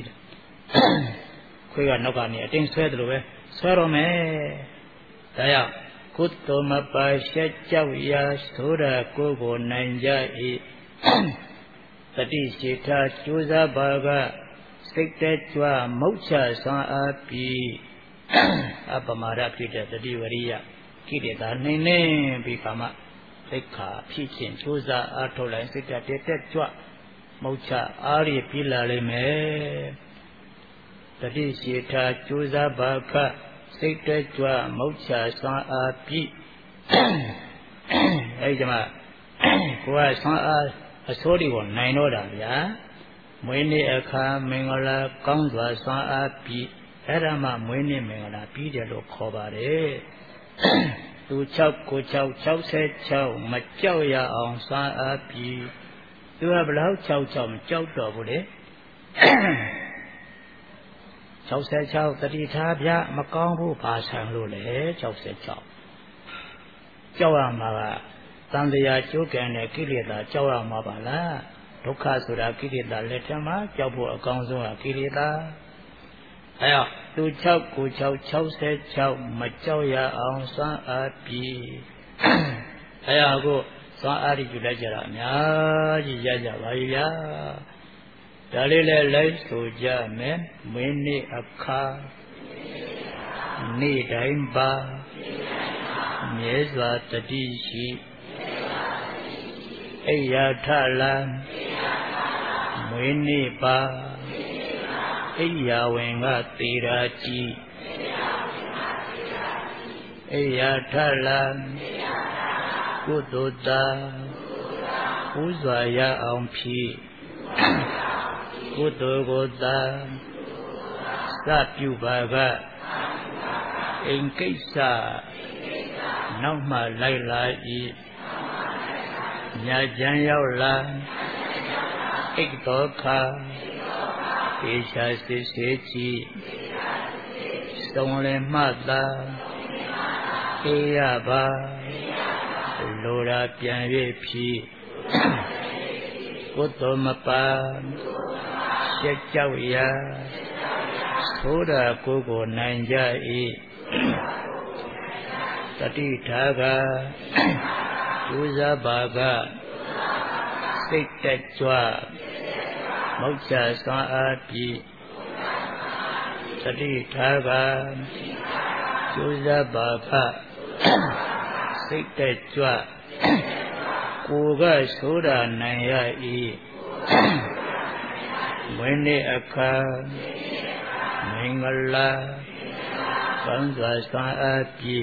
ခွေးကနောက်ကနေအတင်းဆွဲတယ်လို့ပဲဆွဲတော့မယ်ဒါကြောင့်ကုသိုလ်မပါရှက်ကြောက်ရာဆိုတာကိုနိုင်ကြ၏တတိရှိထားကြိုးစားပါကစိတ်တဲကြွမုတ်ချဆွမ်းအားပြီးအပမာဒဖြစ်တဲ့တတိဝရိယကိလေသာနှိမ့်နေပြီးကာမသိက္ခာဖြစ်ခြင်းကြိုးစားအားထုတ်လိုက်စိတ်တက်ကြွမုတ်ချအားရပြီးလာလိမ့်မယ်တတိရှိထာကျိုးစားပါခစိတ်တက်ကြွမုတ်ချဆွမ်းအားပြီအဲဒီမှာကိုယ်ကဆွမ်းအားအစိုးတွေကိုနိုင်တော့တာဗျာမွေးနေ့အခါမင်္ဂလာကောင်းစွာဆွမ်းအားပြီအဲ့ဒါမှမွေးနေ့မင်္ဂလာပြီးတယ်လို့ခေါ်ပါတယ်သူ6ကို6 66မကြောက်ရအောင်ဆွမ်းအားပြီသူကဘလောက်66မကြောက်တော့ဘူးလေ66တတိထားဗျမကောင်းဘူးဘာဆံလို့လဲ66ကြောက်ရမှာကတန်တရားကျိုးကံတဲ့ကိလေသာကြောက်ရမှာပါလားဒုက္ခဆိုတာကိလေသာလက်ထက်မှာကြောက်ဖို့အကောင်းဆုံးကကိလေသာအဲတော့သူ6ကို6 66မကြောက်ရအောင်စွမ်းအားပြီအဲဒါကိုစွမ်းအားယူလိုက်ကြတာအများကြီးရကြပါပြီဗျာဒါလေးလည်းလိုက်ဆိုကြမယ်မင်းနေ့အခါနေ့တိုင်းပါမြဲစွာတတိရှိအိယာထလာမွေးနေ့ပါအိယာဝင်ကသေရာကြီးအိယာထလာကုသိုလ်တာပူဇော်ရအောင်ဖြည့်ကုသိုလ်ကိုသာစပြုပါကအိမ်ကိစ္စနောက်မှလိုက်လာ၏ညာကျမ်းရောက်လာအိတ်တော်ခါေချာစစ်စေကြည့်စုံလည်းမှတ်သာအေးရပါလိုရာပြန်၍ဖြည့်ကိုယ်တော်မပါရှက်ကြောက်ရာသိုးတာကိုနိုင်ကြ၏တတိထာကကျူးစားပါကစိတ်တက်ကြွမုတ်ချစွမ်းအားပြီတတိထာကကျူးစားပါကစိတ်တက်ကြွကိုယ်ကသိုးတာနိုင်ရ၏မွေးနေ့အခါမင်္ဂလာကောင်းစွာစွမ်းအားပြီ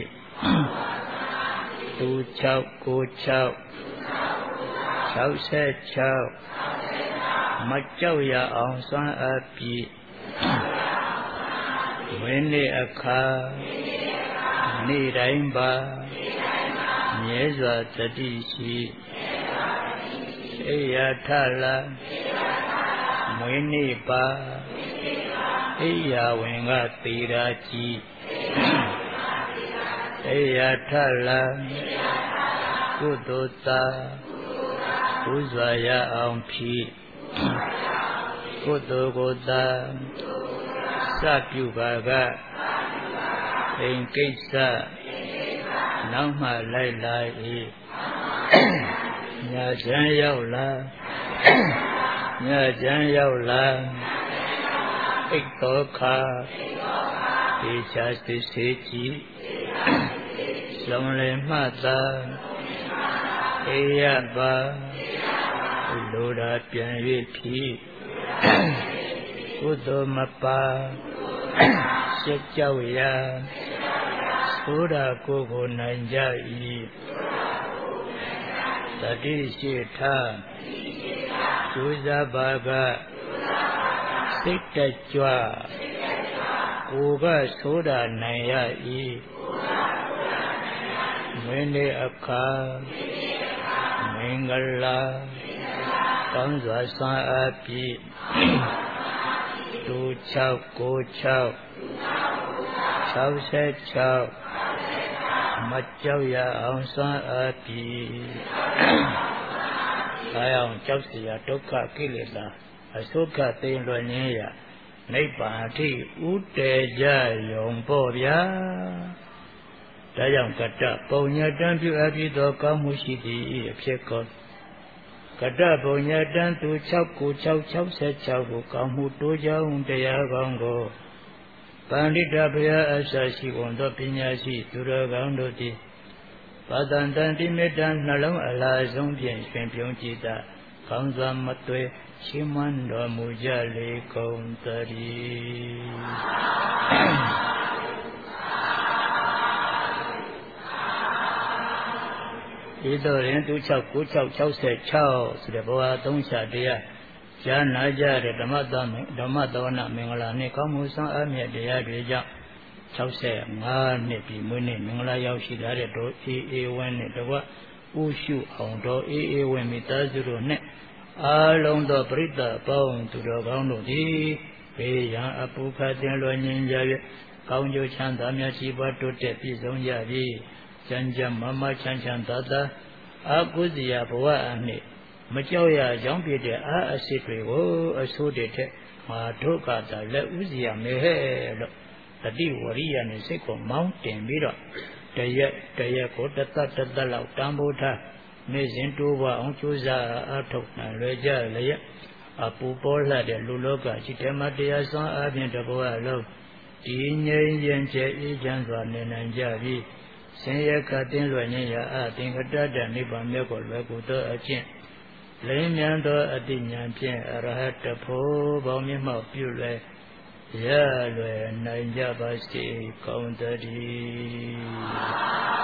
သူ6ကို6 66မကြောက်ရအောင်စွမ်းအားပြီမွေးနေ့အခါနေ့တိုင်းပါမြဲစွာတတိရှိအိယာထလာမွေးနေ့ပါအိယာဝင်ကသေရာကြီးအိယာထလာကုသိုလ်သာပူဇော်ရအောင်ဖြည့်ကုသိုလ်ကိုသာစပြုပါကအိမ်ကိစ္စနောက်မှလိုက်လာ၏ညာချမ်းရောက်လာညာချမ်းရောက်လာအိတ်တော်ခါေချာစစ်စေကြည့်စုံလည်းမှတ်သာအေးရပါလိုရာပြန်၍ဖြည့်ကုသိုလ်မပါရှက်ကြောက်ရာသိုးတာကိုနိုင်ကြ၏တတိရှိထားကျူးစားပါကစိတ်တက်ကြွကိုယ်ကသိုးတာနိုင်ရ၏မွေးနေ့အခါမင်္ဂလာကောင်းစွာစွမ်းအားပြီသူ6ကို6 66မကြောက်ရအောင်စွမ်းအားပြီဒါကြောင့်ကြောက်เสียဒုက္ခကိလေသာအစုခသိလွန်ရင်းရနိဗ္ဗာန်အထိဥတည်ကြယုံပေါ့ဗျာဒါကြောင့်ကတ္တပုံညတံပြုအပ်ပြီးသောကောင်းမှုရှိသည်အဖြစ်ကောကတ္တပုံညတံသူ6ကို6 66ကိုကောင်းမှုတိုးကြောင်းတရားကောင်းကိုပန္တိတဘုရားအစရှိကုန်သောပညာရှိသူတော်ကောင်းတို့သည်ပါတန်တန်တိမေတ္တနှလုံးအလားဆုံးဖြင့်ရှင်ပြုံးကြည်သာကောင်းစွာမသွေရှိမှန်တော်မူကြလေကုန်သတည်းဤသို့ရင်သူ69666ဆိုတဲ့ဘဝ3ချက်တရားကြားနာကြတဲ့ဓမ္မသဝနာမင်္ဂလာနှင့်ကောင်းမှုဆောင်အမြတ်တရားတွေကြောင့်65နှစ်ပြည့်မွေးနေ့မင်္ဂလာရောက်ရှိလာတဲ့တို့အေးဝင်းနဲ့တကွဥရှုအောင်တော်အေးဝင်းမိသားစုတို့နဲ့အားလုံးသောပရိသတ်ပေါင်းသူတော်ကောင်းတို့သည်ဘေးရန်အပူခတ်တင်လွှဲငြိမ်းကြ၍ကောင်းကျိုးချမ်းသာများရှိပွားတိုးတက်ပြည့်စုံကြပြီးကျမ်းကျမ်းမာမာချမ်းချမ်းသာသာအာကုသရာဘဝအနှစ်မကြောက်ရကြောင်းပြတဲ့အစစ်တွေကိုအဆိုးတဲ့ငါတို့ကသာလက်ဥစီရမယ်ဟဲ့လို့တတိဝရိယနဲ့စိတ်ကိုမောင်းတင်ပြီးတော့တရက်ကိုတသက်လောက်တန်ဖိုးထားနေ့စဉ်တိုးပွားအောင်ကြိုးစားအထောက်နိုင်လွယ်ကြလျက်အပူပေါ်လှတဲ့လူလောကကြီးထဲမှာတရားစွမ်းအားဖြင့်တဘောအလုံးဒီငြိမ်းရင်ကျအေးချမ်းစွာနေနိုင်ကြပြီးဆင်းရဲခတ်တင်လွယ်ခြင်းရာအသင်္ကတတနိဗ္ဗာန်မြတ်ကိုလွယ်ကူသောအကျင့်လိမ့်မြန်သောအတိညာဖြင့်အရဟတဖို့ပေါင်းမြတ်မောက်ပြုလွယ်ရလွယ်နိုင်ကြပါစေကောင်းသတည်း